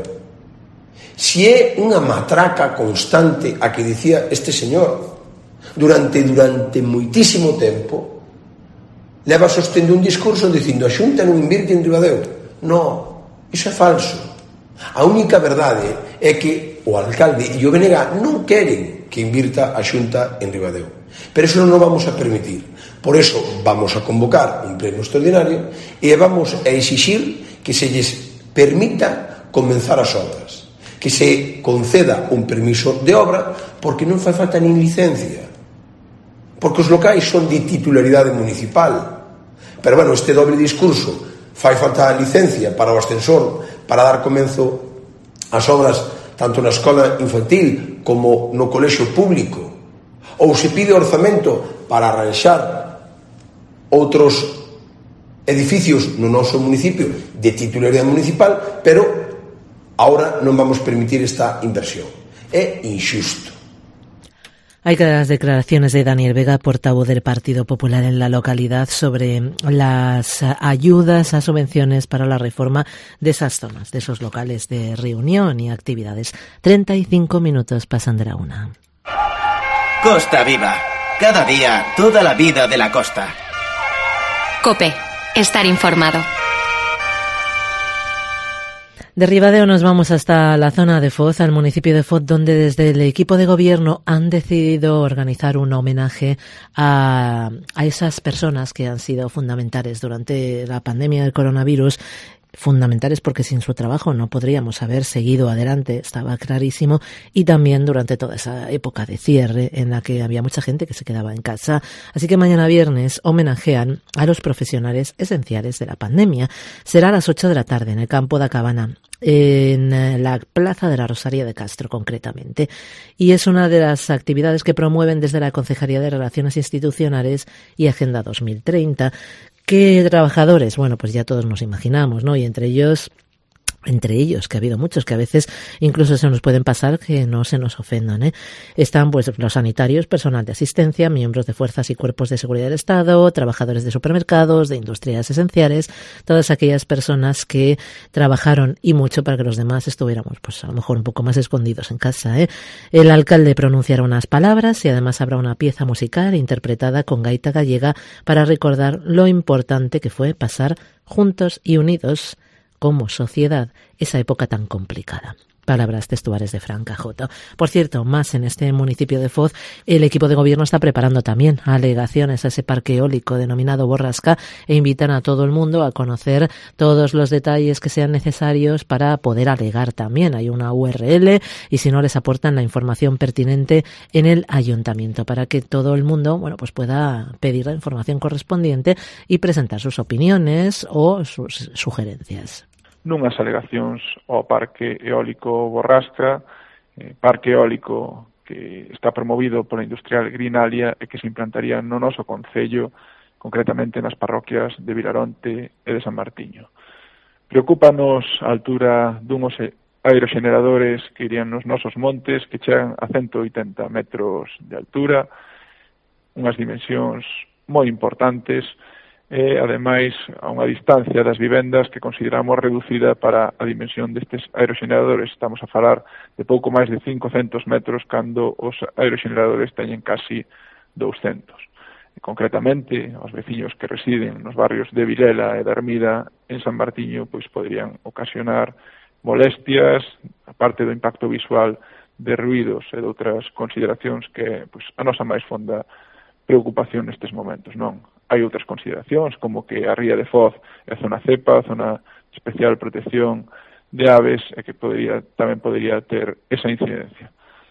Speaker 16: Si é unha matraca constante a que dicía este señor durante moitísimo tempo, leva sostendo un discurso dicindo a Xunta non invirte en Ribadeo. No, iso é falso. A única verdade é que o alcalde e o BNG non queren que invirta a Xunta en Ribadeo. Pero eso non o vamos a permitir. Por eso vamos a convocar un pleno extraordinario e vamos a exixir que se lles permita comenzar as obras, que se conceda un permiso de obra, porque non fai falta nin licencia, porque os locais son de titularidade municipal. Pero bueno, este doble discurso, fai falta a licencia para o ascensor, para dar comenzo ás obras tanto na escola infantil como no colexio público, ou se pide orzamento para arranxar outros edificios no noso municipio de titularidade municipal, pero ahora non vamos permitir esta inversión. É injusto.
Speaker 4: Hay que las declaraciones de Daniel Vega, portavoz del Partido Popular en la localidad, sobre las ayudas a subvenciones para la reforma de esas zonas, de esos locales de reunión y actividades. 35 minutos pasan de la 1.
Speaker 2: Costa Viva. Cada día, toda la vida de la costa.
Speaker 17: COPE. estar informado.
Speaker 4: De Ribadeo nos vamos hasta la zona de Foz, al municipio de Foz, donde desde el equipo de gobierno han decidido organizar un homenaje a esas personas que han sido fundamentales durante la pandemia del coronavirus. Fundamentales porque sin su trabajo no podríamos haber seguido adelante, estaba clarísimo, y también durante toda esa época de cierre en la que había mucha gente que se quedaba en casa. Así que mañana viernes homenajean a los profesionales esenciales de la pandemia. Será a las 8 de la tarde en el campo da Cabana, en la Plaza de la Rosaria de Castro concretamente, y es una de las actividades que promueven desde la Concejalía de Relaciones Institucionales y Agenda 2030. ¿Qué trabajadores? Bueno, pues ya todos nos imaginamos, ¿no? Y entre ellos, que ha habido muchos que a veces incluso se nos pueden pasar, que no se nos ofendan, Están pues los sanitarios, personal de asistencia, miembros de fuerzas y cuerpos de seguridad del Estado, trabajadores de supermercados, de industrias esenciales, todas aquellas personas que trabajaron y mucho para que los demás estuviéramos pues a lo mejor un poco más escondidos en casa, El alcalde pronunciará unas palabras y además habrá una pieza musical interpretada con gaita gallega para recordar lo importante que fue pasar juntos y unidos como sociedad esa época tan complicada. Palabras textuales de Fran Cajoto. Por cierto, más en este municipio de Foz, el equipo de gobierno está preparando también alegaciones a ese parque eólico denominado Borrasca e invitan a todo el mundo a conocer todos los detalles que sean necesarios para poder alegar también. Hay una URL y si no les aportan la información pertinente en el ayuntamiento para que todo el mundo, bueno, pues pueda pedir la información correspondiente y presentar sus opiniones o sus sugerencias.
Speaker 18: Nunhas alegacións ao Parque Eólico Borrasca, parque eólico que está promovido pola industrial Greenalia e que se implantaría no noso concello, concretamente nas parroquias de Vilaronte e de San Martiño. Preocúpanos a altura dunhos aeroxeneradores que irían nos nosos montes, que chegan a 180 metros de altura, unhas dimensións moi importantes, e, ademais, a unha distancia das vivendas que consideramos reducida para a dimensión destes aeroxeneradores. Estamos a falar de pouco máis de 500 metros cando os aeroxeneradores teñen casi 200. E, concretamente, os veciños que residen nos barrios de Vilela e de Ermida en San Martiño pois poderían ocasionar molestias, aparte do impacto visual de ruídos e de outras consideracións que pois, a nosa máis fonda preocupación nestes momentos, non? Hai outras consideracións, como que a ría de Foz é a zona cepa, a zona de especial protección de aves, e que tamén podería ter esa incidencia.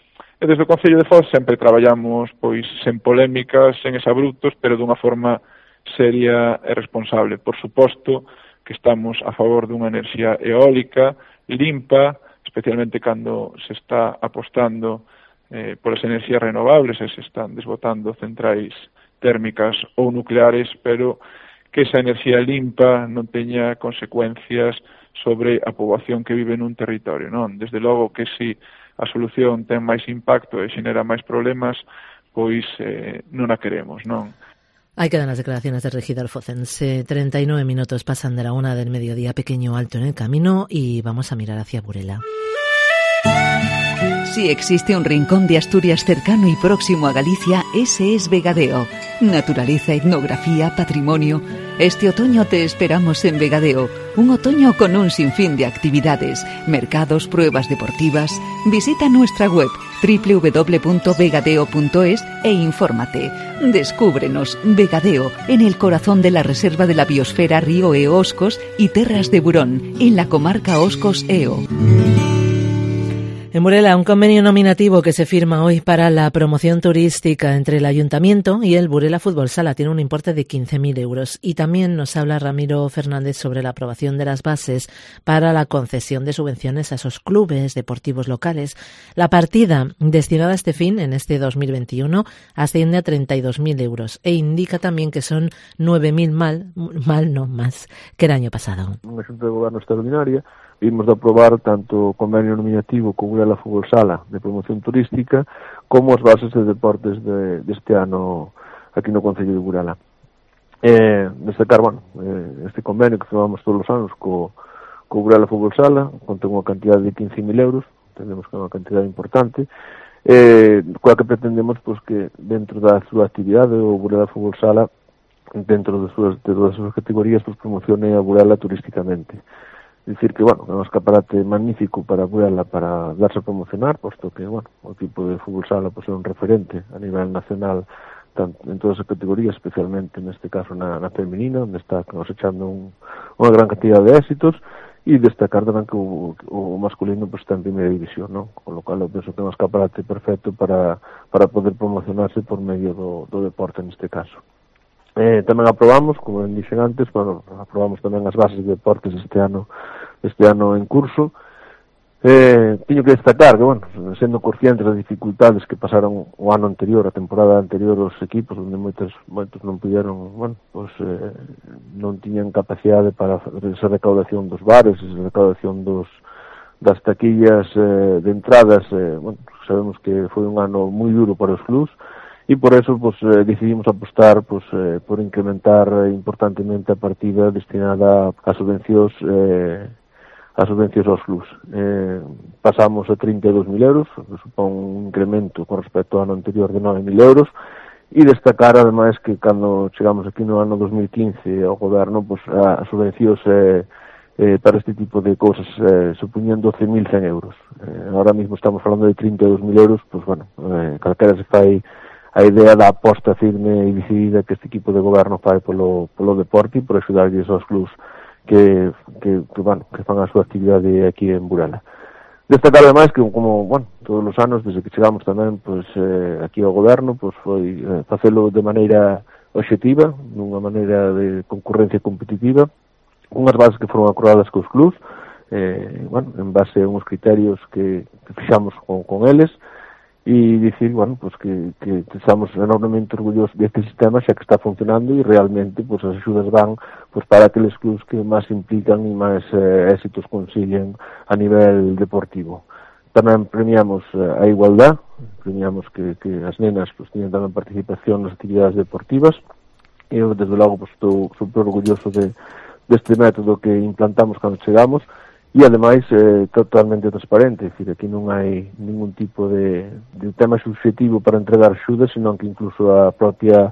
Speaker 18: E desde o Concello de Foz sempre traballamos pois sen polémicas, sen exabruptos, pero dunha forma seria e responsable. Por suposto que estamos a favor dunha enerxía eólica, limpa, especialmente cando se está apostando polas enerxías renovables e se están desbotando centrais térmicas ou nucleares, pero que esa enerxía limpa non teña consecuencias sobre a poboación que vive nun territorio, non? Desde logo que si a solución ten máis impacto e xenera máis problemas, pois non a queremos, non?
Speaker 4: Ahí quedan las declaraciones del regidor focense. 39 minutos pasan de la 1 del mediodía, pequeño alto en el camino, y vamos a mirar hacia Burela.
Speaker 9: Si existe un rincón de Asturias cercano y próximo a Galicia, ese es Vegadeo. Naturaleza, etnografía, patrimonio. Este otoño te esperamos en Vegadeo. Un otoño con un sinfín de actividades, mercados, pruebas deportivas. Visita nuestra web www.vegadeo.es e infórmate. Descúbrenos, Vegadeo, en el corazón de la reserva de la biosfera Río e Oscos y Terras de Burón, en la comarca Oscos-Eo.
Speaker 4: En Burela, un convenio nominativo que se firma hoy para la promoción turística entre el Ayuntamiento y el Burela Fútbol Sala. Tiene un importe de 15.000 euros. Y también nos habla Ramiro Fernández sobre la aprobación de las bases para la concesión de subvenciones a esos clubes deportivos locales. La partida destinada a este fin en este 2021 asciende a 32.000 euros e indica también que son 9.000 más que el año pasado.
Speaker 5: Unha xunta de goberno extraordinaria vimos de aprobar tanto o convenio nominativo con Burela Fútbol Sala de promoción turística como as bases de deportes deste ano aquí no Concello de Burela. Destacar, este convenio que firmamos todos os anos co Burela Fútbol Sala, contén unha cantidad de 15.000 euros, entendemos que é unha cantidad importante, coa que pretendemos pois, que dentro da súa actividade o Burela Fútbol Sala dentro de todas as súas categorías, pues promocione a Burela turísticamente. Dicir que, bueno, é un escaparate magnífico para Burela para darse a promocionar, posto que, bueno, o equipo de fútbol sala pues, é un referente a nivel nacional en todas as categorías, especialmente neste caso na femenina, onde está cosechando unha gran cantidad de éxitos, e destacar tamén que o masculino pues, está en primeira división, ¿no? Con lo cual eu penso que é un escaparate perfecto para poder promocionarse por medio do deporte neste caso. Tamén aprobamos, como dixen antes, bueno, aprobamos tamén as bases de deportes este ano en curso. Teño que destacar que, bueno, sendo conscientes das dificultades que pasaron o ano anterior, a temporada anterior, os equipos, onde moitos non puderon, bueno, pues, non tiñan capacidade para esa recaudación dos bares, esa recaudación das taquillas de entradas, bueno, sabemos que foi un ano moi duro para os clubs, e por eso pues, decidimos apostar pues, por incrementar importantemente a partida destinada a subvencións aos clubs. Pasamos a 32.000 euros, que supón un incremento con respecto ao ano anterior de 9.000 euros, e destacar ademais que cando chegamos aquí no ano 2015 ao goberno, pues, as subvencións para este tipo de cousas supoñían 12.100 euros. Ahora mismo estamos falando de 32.000 euros, pues bueno, calquera se fai a idea da aposta firme e decidida que este equipo de goberno fai polo deporte e por axudarlles aos clubs que fan a súa actividade aquí en Burela. Destacar ademais que, como, bueno, todos os anos, desde que chegamos tamén, pues, aquí ao goberno, pues, foi facelo de maneira obxectiva, nunha maneira de concurrencia competitiva, unhas bases que foron acordadas cos clubs, bueno, en base a uns criterios que fixamos con eles, e dicir, bueno, pues que estamos enormemente orgullosos deste sistema xa que está funcionando e realmente pues, as axudas van pues, para aqueles clubs que máis implican e máis éxitos consiguen a nivel deportivo. Tamén premiamos a igualdad, premiamos que as nenas pues, teñan tamén participación nas actividades deportivas e eu, desde logo, pues, estou super orgulloso deste método que implantamos cando chegamos. E, ademais, totalmente transparente, é dicir, aquí non hai ningún tipo de tema subjetivo para entregar axudas, senón que incluso a propia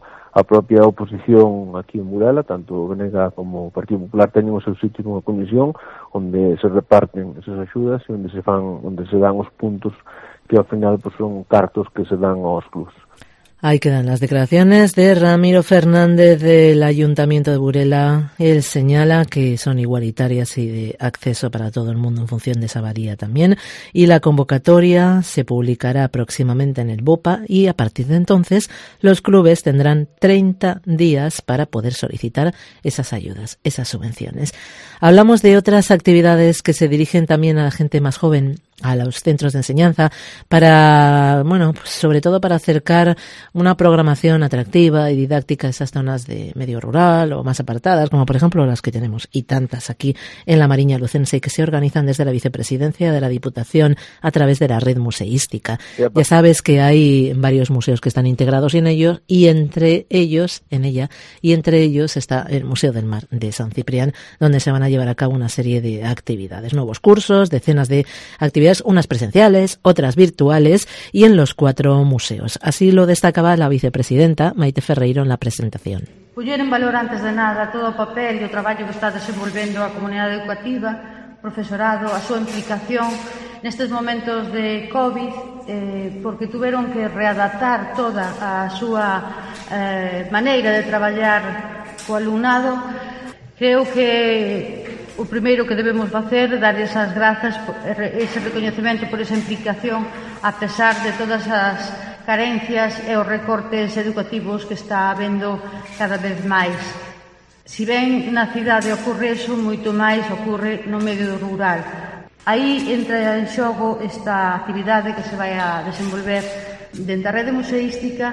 Speaker 5: oposición aquí en Burela, tanto o BNG como o Partido Popular, teñen o seu sitio nunha comisión onde se reparten esas axudas e onde se dan os puntos que ao final pues, son cartos que se dan aos clubs.
Speaker 4: Ahí quedan las declaraciones de Ramiro Fernández del Ayuntamiento de Burela. Él señala que son igualitarias y de acceso para todo el mundo en función de esa varía también. Y la convocatoria se publicará próximamente en el BOPA y a partir de entonces los clubes tendrán 30 días para poder solicitar esas ayudas, esas subvenciones. Hablamos de otras actividades que se dirigen también a la gente más joven, a los centros de enseñanza, para, bueno, pues sobre todo para acercar una programación atractiva y didáctica a esas zonas de medio rural o más apartadas, como por ejemplo las que tenemos y tantas aquí en la Mariña Lucense y que se organizan desde la Vicepresidencia de la Diputación a través de la red museística. Ya sabes que hay varios museos que están integrados en ellos y entre ellos, entre ellos está el Museo del Mar de San Ciprián, donde se van a llevar a cabo una serie de actividades, nuevos cursos, decenas de actividades, unas presenciales, otras virtuales y en los 4 museos. Así lo destacaba la vicepresidenta Maite Ferreiro en la presentación.
Speaker 17: Poñer en valor antes de nada todo o papel e o traballo que está desenvolvendo a comunidade educativa, profesorado, a súa implicación nestes momentos de COVID, porque tuveron que readaptar toda a súa maneira de traballar co alumnado. Creo que o primeiro que debemos facer é dar esas grazas, ese recoñecemento por esa implicación a pesar de todas as carencias e os recortes educativos que está habendo cada vez máis. Si ben na cidade ocorre eso, moito máis ocorre no medio rural. Aí entra en xogo esta actividade que se vai a desenvolver dentro da rede museística.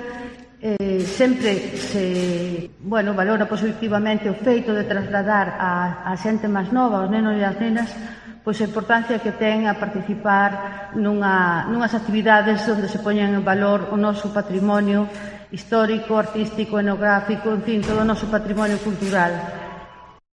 Speaker 17: Sempre se valora positivamente o feito de trasladar a xente máis nova, os nenos e as nenas, pois a importancia que ten a participar nunhas actividades onde se poñen en valor o noso patrimonio histórico, artístico, etnográfico, en fin, todo o noso patrimonio cultural.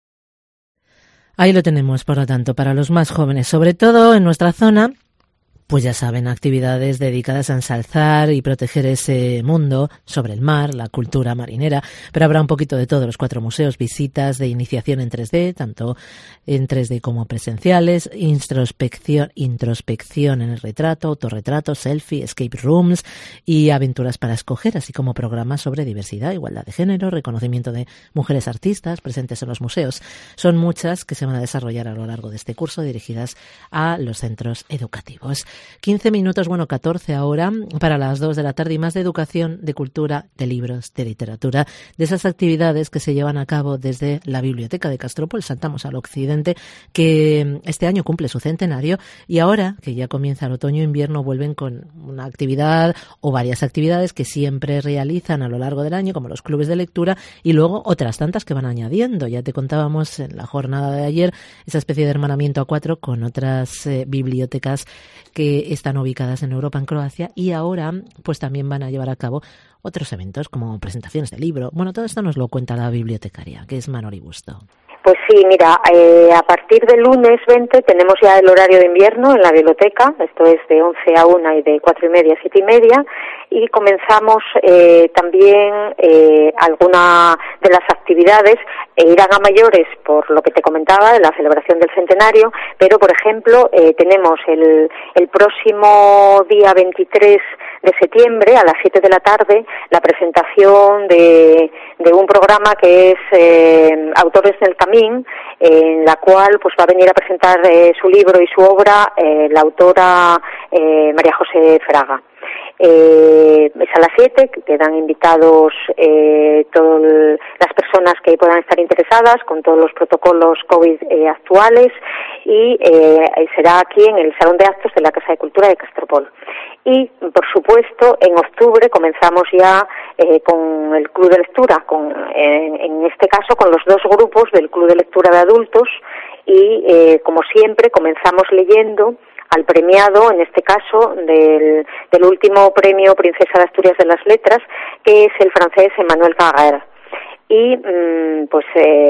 Speaker 4: Ahí lo tenemos, por lo tanto, para los más jóvenes, sobre todo en nuestra zona, pues ya saben, actividades dedicadas a ensalzar y proteger ese mundo sobre el mar, la cultura marinera, pero habrá un poquito de todo, los 4 museos, visitas de iniciación en 3D, tanto en 3D como presenciales, introspección en el retrato, autorretrato, selfie, escape rooms y aventuras para escoger, así como programas sobre diversidad, igualdad de género, reconocimiento de mujeres artistas presentes en los museos. Son muchas que se van a desarrollar a lo largo de este curso dirigidas a los centros educativos. 15 minutos, 14 ahora, para las 2 de la tarde y más de educación, de cultura, de libros, de literatura, de esas actividades que se llevan a cabo desde la Biblioteca de Castropol. Saltamos al occidente, que este año cumple su centenario y ahora, que ya comienza el otoño-invierno, vuelven con una actividad o varias actividades que siempre realizan a lo largo del año, como los clubes de lectura y luego otras tantas que van añadiendo. Ya te contábamos en la jornada de ayer esa especie de hermanamiento a 4 con otras bibliotecas que están ubicadas en Europa, en Croacia, y ahora pues también van a llevar a cabo otros eventos como presentaciones de libro. Bueno, todo esto nos lo cuenta la bibliotecaria, que es Manoli Busto.
Speaker 19: Pues sí, mira, a partir del lunes 20 tenemos ya el horario de invierno en la biblioteca, esto es de 11 a 1 y de 4:30 a 7:30, y comenzamos también alguna de las actividades irán a mayores por lo que te comentaba de la celebración del centenario, pero por ejemplo tenemos el próximo día 23 de septiembre a las 7 de la tarde la presentación de un programa que es Autores del Camín, en la cual pues va a venir a presentar su libro y su obra la autora María José Fraga. Es a las 7, que quedan invitados todas las personas que puedan estar interesadas con todos los protocolos COVID actuales y será aquí en el Salón de Actos de la Casa de Cultura de Castropol. Y, por supuesto, en octubre comenzamos ya con el Club de Lectura, en este caso con los 2 grupos del Club de Lectura de Adultos y, como siempre, comenzamos leyendo al premiado, en este caso, del último premio Princesa de Asturias de las Letras, que es el francés Emmanuel Carrère. Y pues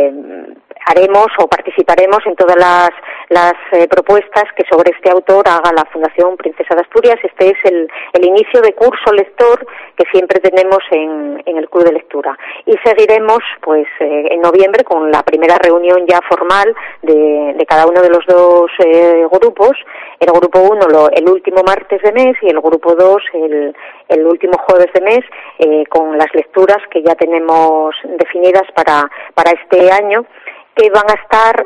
Speaker 19: haremos o participaremos en todas las propuestas que sobre este autor haga la Fundación Princesa de Asturias. Este es el inicio de curso lector que siempre tenemos en el Club de Lectura. Y seguiremos pues en noviembre con la primera reunión ya formal de cada uno de los 2 grupos. El grupo 1 el último martes de mes y el grupo 2 el último jueves de mes, con las lecturas que ya tenemos definidas para este año, que van a estar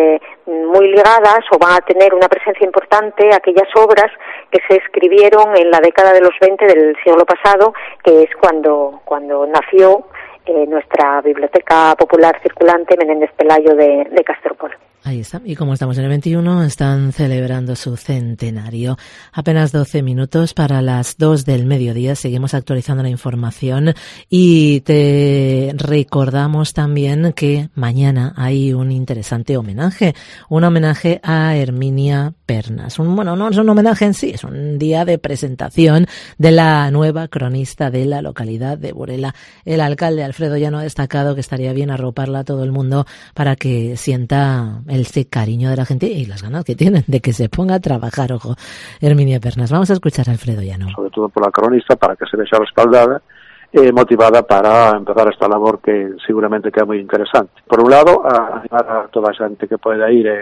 Speaker 19: muy ligadas o van a tener una presencia importante aquellas obras que se escribieron en la década de los 20 del siglo pasado, que es cuando nació nuestra Biblioteca Popular Circulante Menéndez Pelayo de Castropol.
Speaker 4: Ahí está. Y como estamos en el 21, están celebrando su centenario. Apenas 12 minutos para las 2 del mediodía. Seguimos actualizando la información y te recordamos también que mañana hay un interesante homenaje. Un homenaje a Herminia Pernas. Bueno, no es un homenaje en sí, es un día de presentación de la nueva cronista de la localidad de Burela. El alcalde Alfredo Llano ha destacado que estaría bien arroparla a todo el mundo para que sienta ese cariño de la gente y las ganas que tienen de que se ponga a trabajar, ojo, Herminia Pernas. Vamos a escuchar a Alfredo Llano.
Speaker 5: Sobre todo por la cronista, para que se vexa respaldada motivada para empezar esta labor que seguramente que é moi interesante. Por un lado, a animar a toda a xente que poida ir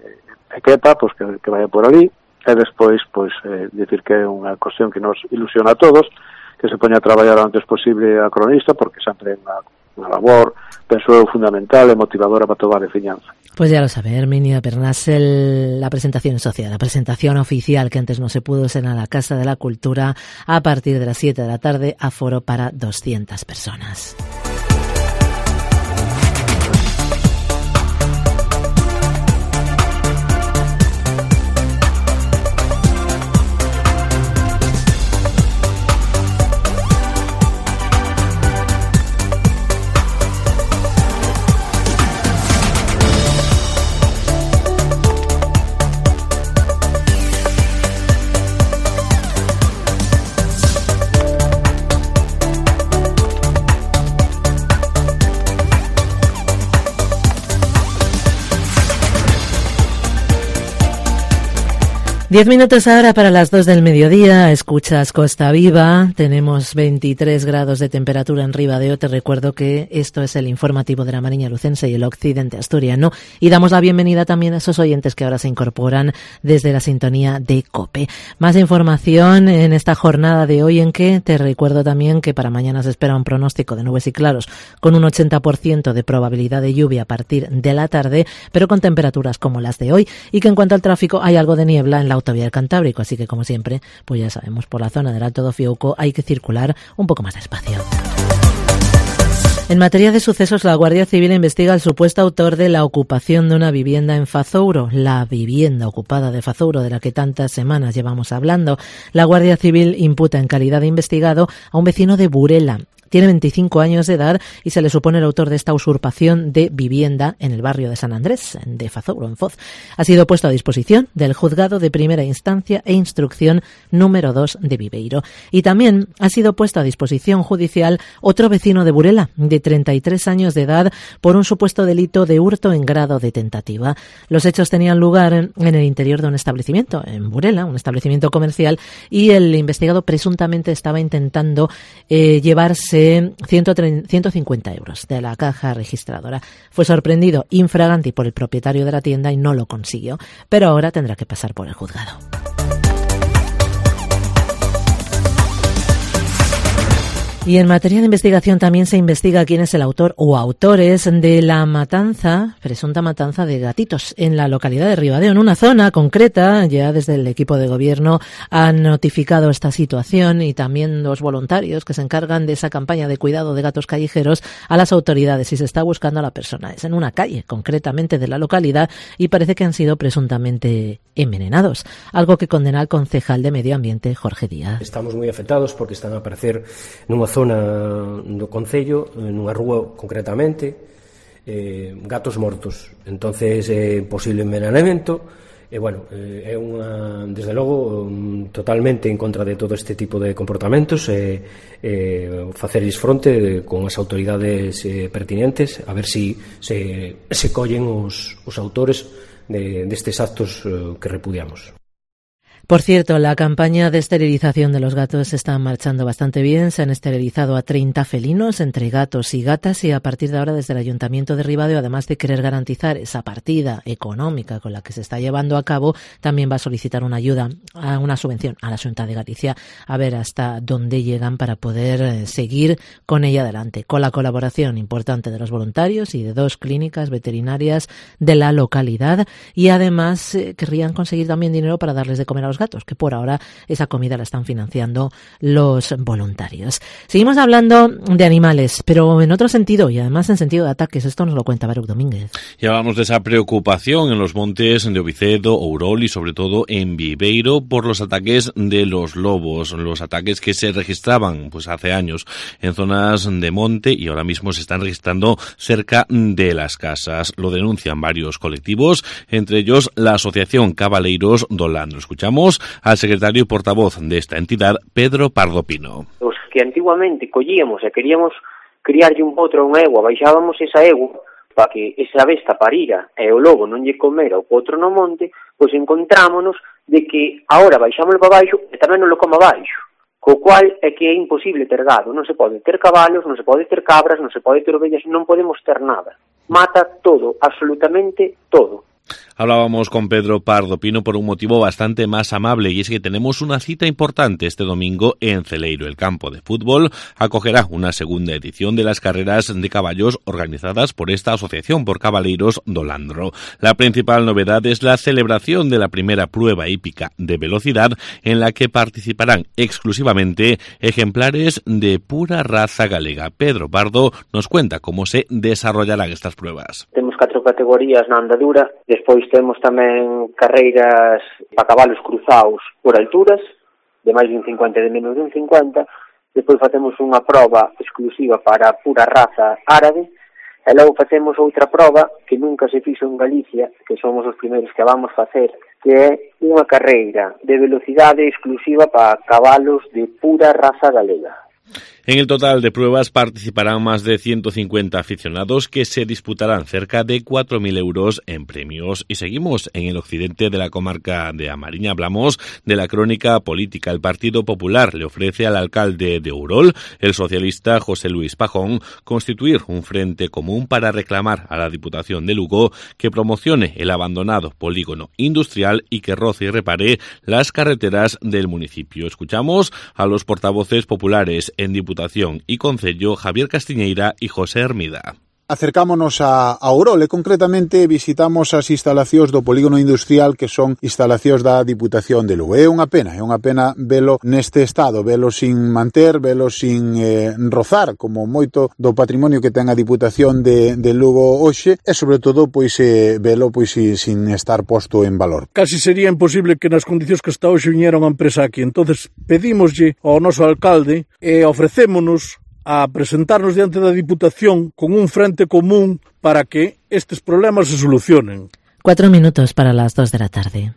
Speaker 5: e quepa, pues que vaya por ali, e despois, pues, decir que é unha cuestión que nos ilusiona a todos, que se poña a traballar o antes posible a cronista, porque sempre é unha labor, penso eu, fundamental e motivadora para toda a veciñanza.
Speaker 4: Pues ya lo sabe, Herminia Pernas, la presentación social, la presentación oficial que antes no se pudo ser en la Casa de la Cultura a partir de las 7 de la tarde, aforo para 200 personas. 10 minutos ahora para las 2 del mediodía, escuchas Costa Viva, tenemos 23 grados de temperatura en Ribadeo, te recuerdo que esto es el informativo de la Mariña Lucense y el occidente asturiano, y damos la bienvenida también a esos oyentes que ahora se incorporan desde la sintonía de COPE. Más información en esta jornada de hoy, en que te recuerdo también que para mañana se espera un pronóstico de nubes y claros con un 80% de probabilidad de lluvia a partir de la tarde, pero con temperaturas como las de hoy, y que en cuanto al tráfico hay algo de niebla en la autovía del Cantábrico, así que como siempre, pues ya sabemos, por la zona del Alto do Fiouco hay que circular un poco más despacio. En materia de sucesos, la Guardia Civil investiga al supuesto autor de la ocupación de una vivienda en Fazouro, la vivienda ocupada de Fazouro de la que tantas semanas llevamos hablando. La Guardia Civil imputa en calidad de investigado a un vecino de Burela. Tiene 25 años de edad y se le supone el autor de esta usurpación de vivienda en el barrio de San Andrés, de Fazouro, en Foz. Ha sido puesto a disposición del Juzgado de Primera Instancia e Instrucción número 2 de Viveiro. Y también ha sido puesto a disposición judicial otro vecino de Burela, de 33 años de edad, por un supuesto delito de hurto en grado de tentativa. Los hechos tenían lugar en el interior de un establecimiento, en Burela, un establecimiento comercial, y el investigado presuntamente estaba intentando llevarse 150 euros de la caja registradora. Fue sorprendido infraganti por el propietario de la tienda y no lo consiguió, pero ahora tendrá que pasar por el juzgado. Y en materia de investigación también se investiga quién es el autor o autores de la presunta matanza de gatitos en la localidad de Ribadeo, en una zona concreta. Ya desde el equipo de gobierno han notificado esta situación, y también los voluntarios que se encargan de esa campaña de cuidado de gatos callejeros a las autoridades, y se está buscando a la persona. Es en una calle concretamente de la localidad y parece que han sido presuntamente envenenados, algo que condena al concejal de Medio Ambiente, Jorge Díaz.
Speaker 3: Estamos moi afectados porque están a aparecer nunha zona do concello, nunha rúa concretamente, gatos mortos. Entonces, posible envenenamento, é unha, desde logo, totalmente en contra de todo este tipo de comportamentos, facerlles fronte con as autoridades pertinentes, a ver si se collen os autores destes actos que repudiamos.
Speaker 4: Por cierto, la campaña de esterilización de los gatos está marchando bastante bien. Se han esterilizado a 30 felinos, entre gatos y gatas, y a partir de ahora, desde el Ayuntamiento de Ribadeo, además de querer garantizar esa partida económica con la que se está llevando a cabo, también va a solicitar una ayuda, una subvención a la Xunta de Galicia, a ver hasta dónde llegan para poder seguir con ella adelante, con la colaboración importante de los voluntarios y de 2 clínicas veterinarias de la localidad, y además querrían conseguir también dinero para darles de comer a los gatos, que por ahora esa comida la están financiando los voluntarios. Seguimos hablando de animales, pero en otro sentido, y además en sentido de ataques. Esto nos lo cuenta Baruch Domínguez.
Speaker 13: Y hablamos de esa preocupación en los montes de Ovicedo, Ourol y sobre todo en Viveiro por los ataques de los lobos, los ataques que se registraban pues hace años en zonas de monte y ahora mismo se están registrando cerca de las casas. Lo denuncian varios colectivos, entre ellos la Asociación Cabaleiros do Landro. Escuchamos al secretario y portavoz de esta entidad, Pedro Pardo Pino.
Speaker 14: Os que antiguamente collíamos e queríamos criarlle un potro a unha egua, baixábamos esa egua para que esa besta parira e o lobo non lle comera o potro no monte, pois encontrámonos de que agora baixámoslo para baixo e tamén non lo coma baixo, co cual é que é imposible ter gado, non se pode ter cabalos, non se pode ter cabras, non se pode ter ovellas, non podemos ter nada. Mata todo, absolutamente todo.
Speaker 13: Hablábamos con Pedro Pardo Pino por un motivo bastante más amable, y es que tenemos una cita importante este domingo en Celeiro. El campo de fútbol acogerá una segunda edición de las carreras de caballos organizadas por esta asociación, por Cabaleiros do Landro. La principal novedad es la celebración de la primera prueba hípica de velocidad, en la que participarán exclusivamente ejemplares de pura raza galega. Pedro Pardo nos cuenta cómo se desarrollarán estas pruebas.
Speaker 14: Temos 4 categorías na andadura, despois temos tamén carreiras para cabalos cruzados por alturas, de máis de un 50 e de menos de un 50, despois facemos unha proba exclusiva para pura raza árabe, e logo facemos outra proba que nunca se fixo en Galicia, que somos os primeiros que vamos facer, que é unha carreira de velocidade exclusiva para cabalos de pura raza galega.
Speaker 13: En el total de pruebas participarán más de 150 aficionados que se disputarán cerca de 4.000 euros en premios. Y seguimos en el occidente de la comarca de A Mariña. Hablamos de la crónica política. El Partido Popular le ofrece al alcalde de Ourol, el socialista José Luis Pajón, constituir un frente común para reclamar a la Diputación de Lugo que promocione el abandonado polígono industrial y que roce y repare las carreteras del municipio. Escuchamos a los portavoces populares en Diputación y Concello, Javier Castiñeira y José Hermida.
Speaker 20: Acercámonos a Ourol e concretamente visitamos as instalacións do polígono industrial que son instalacións da Diputación de Lugo. É unha pena velo neste estado, velo sin manter, velo sin rozar como moito do patrimonio que ten a Diputación de Lugo hoxe e sobre todo velo sin estar posto en valor.
Speaker 8: Casi sería imposible que nas condicións que está hoxe viñera unha empresa aquí. Entonces pedímoslle ao noso alcalde e ofrecémonos a presentarnos diante da Diputación con un frente común para que estes problemas se solucionen.
Speaker 4: 4 minutos para las 2 de la tarde.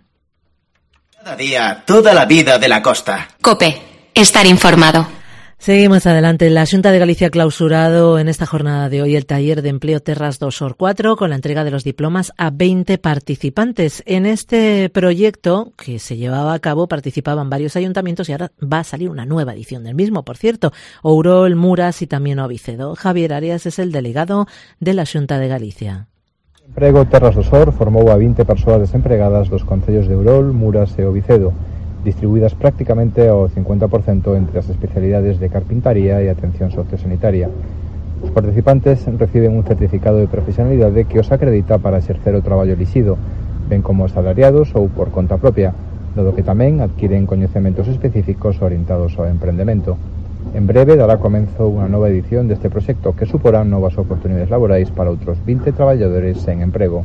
Speaker 2: Cada día, toda la vida de la costa.
Speaker 21: COPE, estar informado.
Speaker 4: Seguimos adelante. La Xunta de Galicia ha clausurado en esta jornada de hoy el taller de empleo Terras 2x4 con la entrega de los diplomas a 20 participantes. En este proyecto que se llevaba a cabo participaban varios ayuntamientos y ahora va a salir una nueva edición del mismo, por cierto. Ourol, Muras y también Ovicedo. Javier Arias es el delegado de la Xunta de Galicia.
Speaker 22: O emprego Terras do Sor formou a 20 persoas desempregadas dos concellos de Ourol, Muras e Ovicedo, distribuídas prácticamente ao 50% entre as especialidades de carpintaría e atención sociosanitaria. Os participantes reciben un certificado de profesionalidade que os acredita para exercer o traballo elixido, ben como asalariados ou por conta propia, dado que tamén adquiren coñecementos específicos orientados ao emprendemento. En breve dará comezo unha nova edición deste proxecto que suporá novas oportunidades laborais para outros 20 traballadores sen emprego.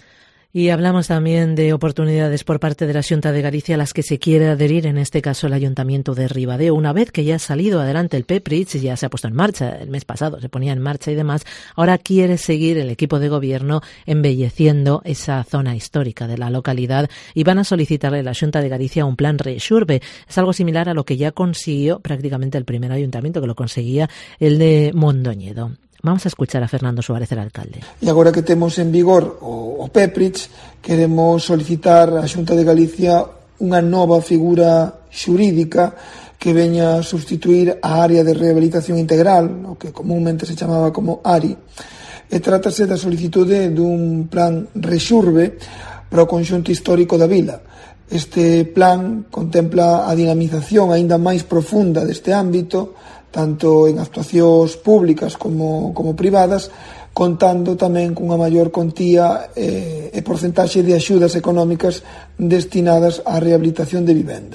Speaker 4: Y hablamos también de oportunidades por parte de la Xunta de Galicia a las que se quiere adherir, en este caso el Ayuntamiento de Ribadeo. Una vez que ya ha salido adelante el PEPRIX, ya se ha puesto en marcha, el mes pasado se ponía en marcha y demás, ahora quiere seguir el equipo de gobierno embelleciendo esa zona histórica de la localidad y van a solicitarle a la Xunta de Galicia un plan Rexurbe. Es algo similar a lo que ya consiguió prácticamente el primer ayuntamiento, que lo conseguía el de Mondoñedo. Vamos a escuchar a Fernando Suárez, el alcalde.
Speaker 15: E agora que temos en vigor o PEPRIX, queremos solicitar á Xunta de Galicia unha nova figura xurídica que veña a sustituir a área de rehabilitación integral, o que comúnmente se chamaba como ARI, e trátase da solicitude dun plan Rexurbe para o conxunto histórico da vila. Este plan contempla a dinamización aínda máis profunda deste ámbito, tanto en actuacións públicas como privadas, contando tamén cunha maior contía e porcentaxe de axudas económicas destinadas á rehabilitación de vivenda.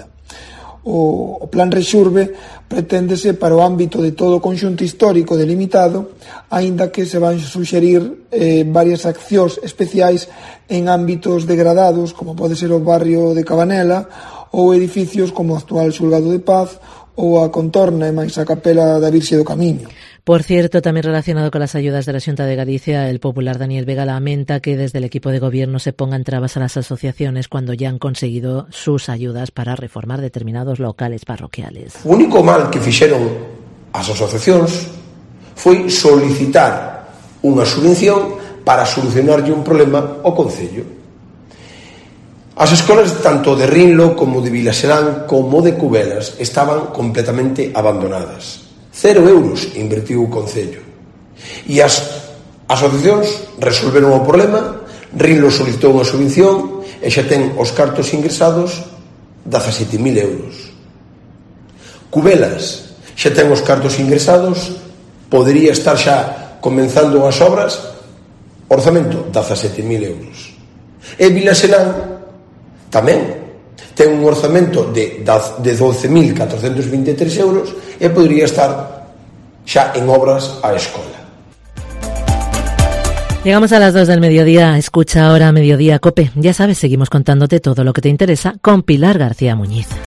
Speaker 15: O plan Rexurbe preténdese para o ámbito de todo o conxunto histórico delimitado, aínda que se van suxerir varias accións especiais en ámbitos degradados, como pode ser o barrio de Cabanela, ou edificios como o actual Xulgado de Paz, ou a contorna e máis a capela da Virxe do Camiño.
Speaker 4: Por cierto, también relacionado con las ayudas de la Xunta de Galicia, el popular Daniel Vega lamenta que desde el equipo de gobierno se pongan trabas a las asociaciones cuando ya han conseguido sus ayudas para reformar determinados locales parroquiales.
Speaker 16: O único mal que fixeron as asociacións foi solicitar unha subvención para solucionarlle un problema ao Concello. As escolas tanto de Rinlo como de Vilaserán como de Cubelas estaban completamente abandonadas. 0 euros invertiu o Concello. E as asociacións resolveron o problema, Rinlo solicitou unha subvención e xa ten os cartos ingresados 17.000 euros. Cubelas xa ten os cartos ingresados, podería estar xa comenzando as obras, orzamento 17.000 euros. E Vilaserán tamén ten un orzamento de 12.423 euros e podría estar xa en obras a escola.
Speaker 4: Llegamos a las 2 del mediodía. Escucha ahora Mediodía COPE. Ya sabes, seguimos contándote todo lo que te interesa con Pilar García Muñiz.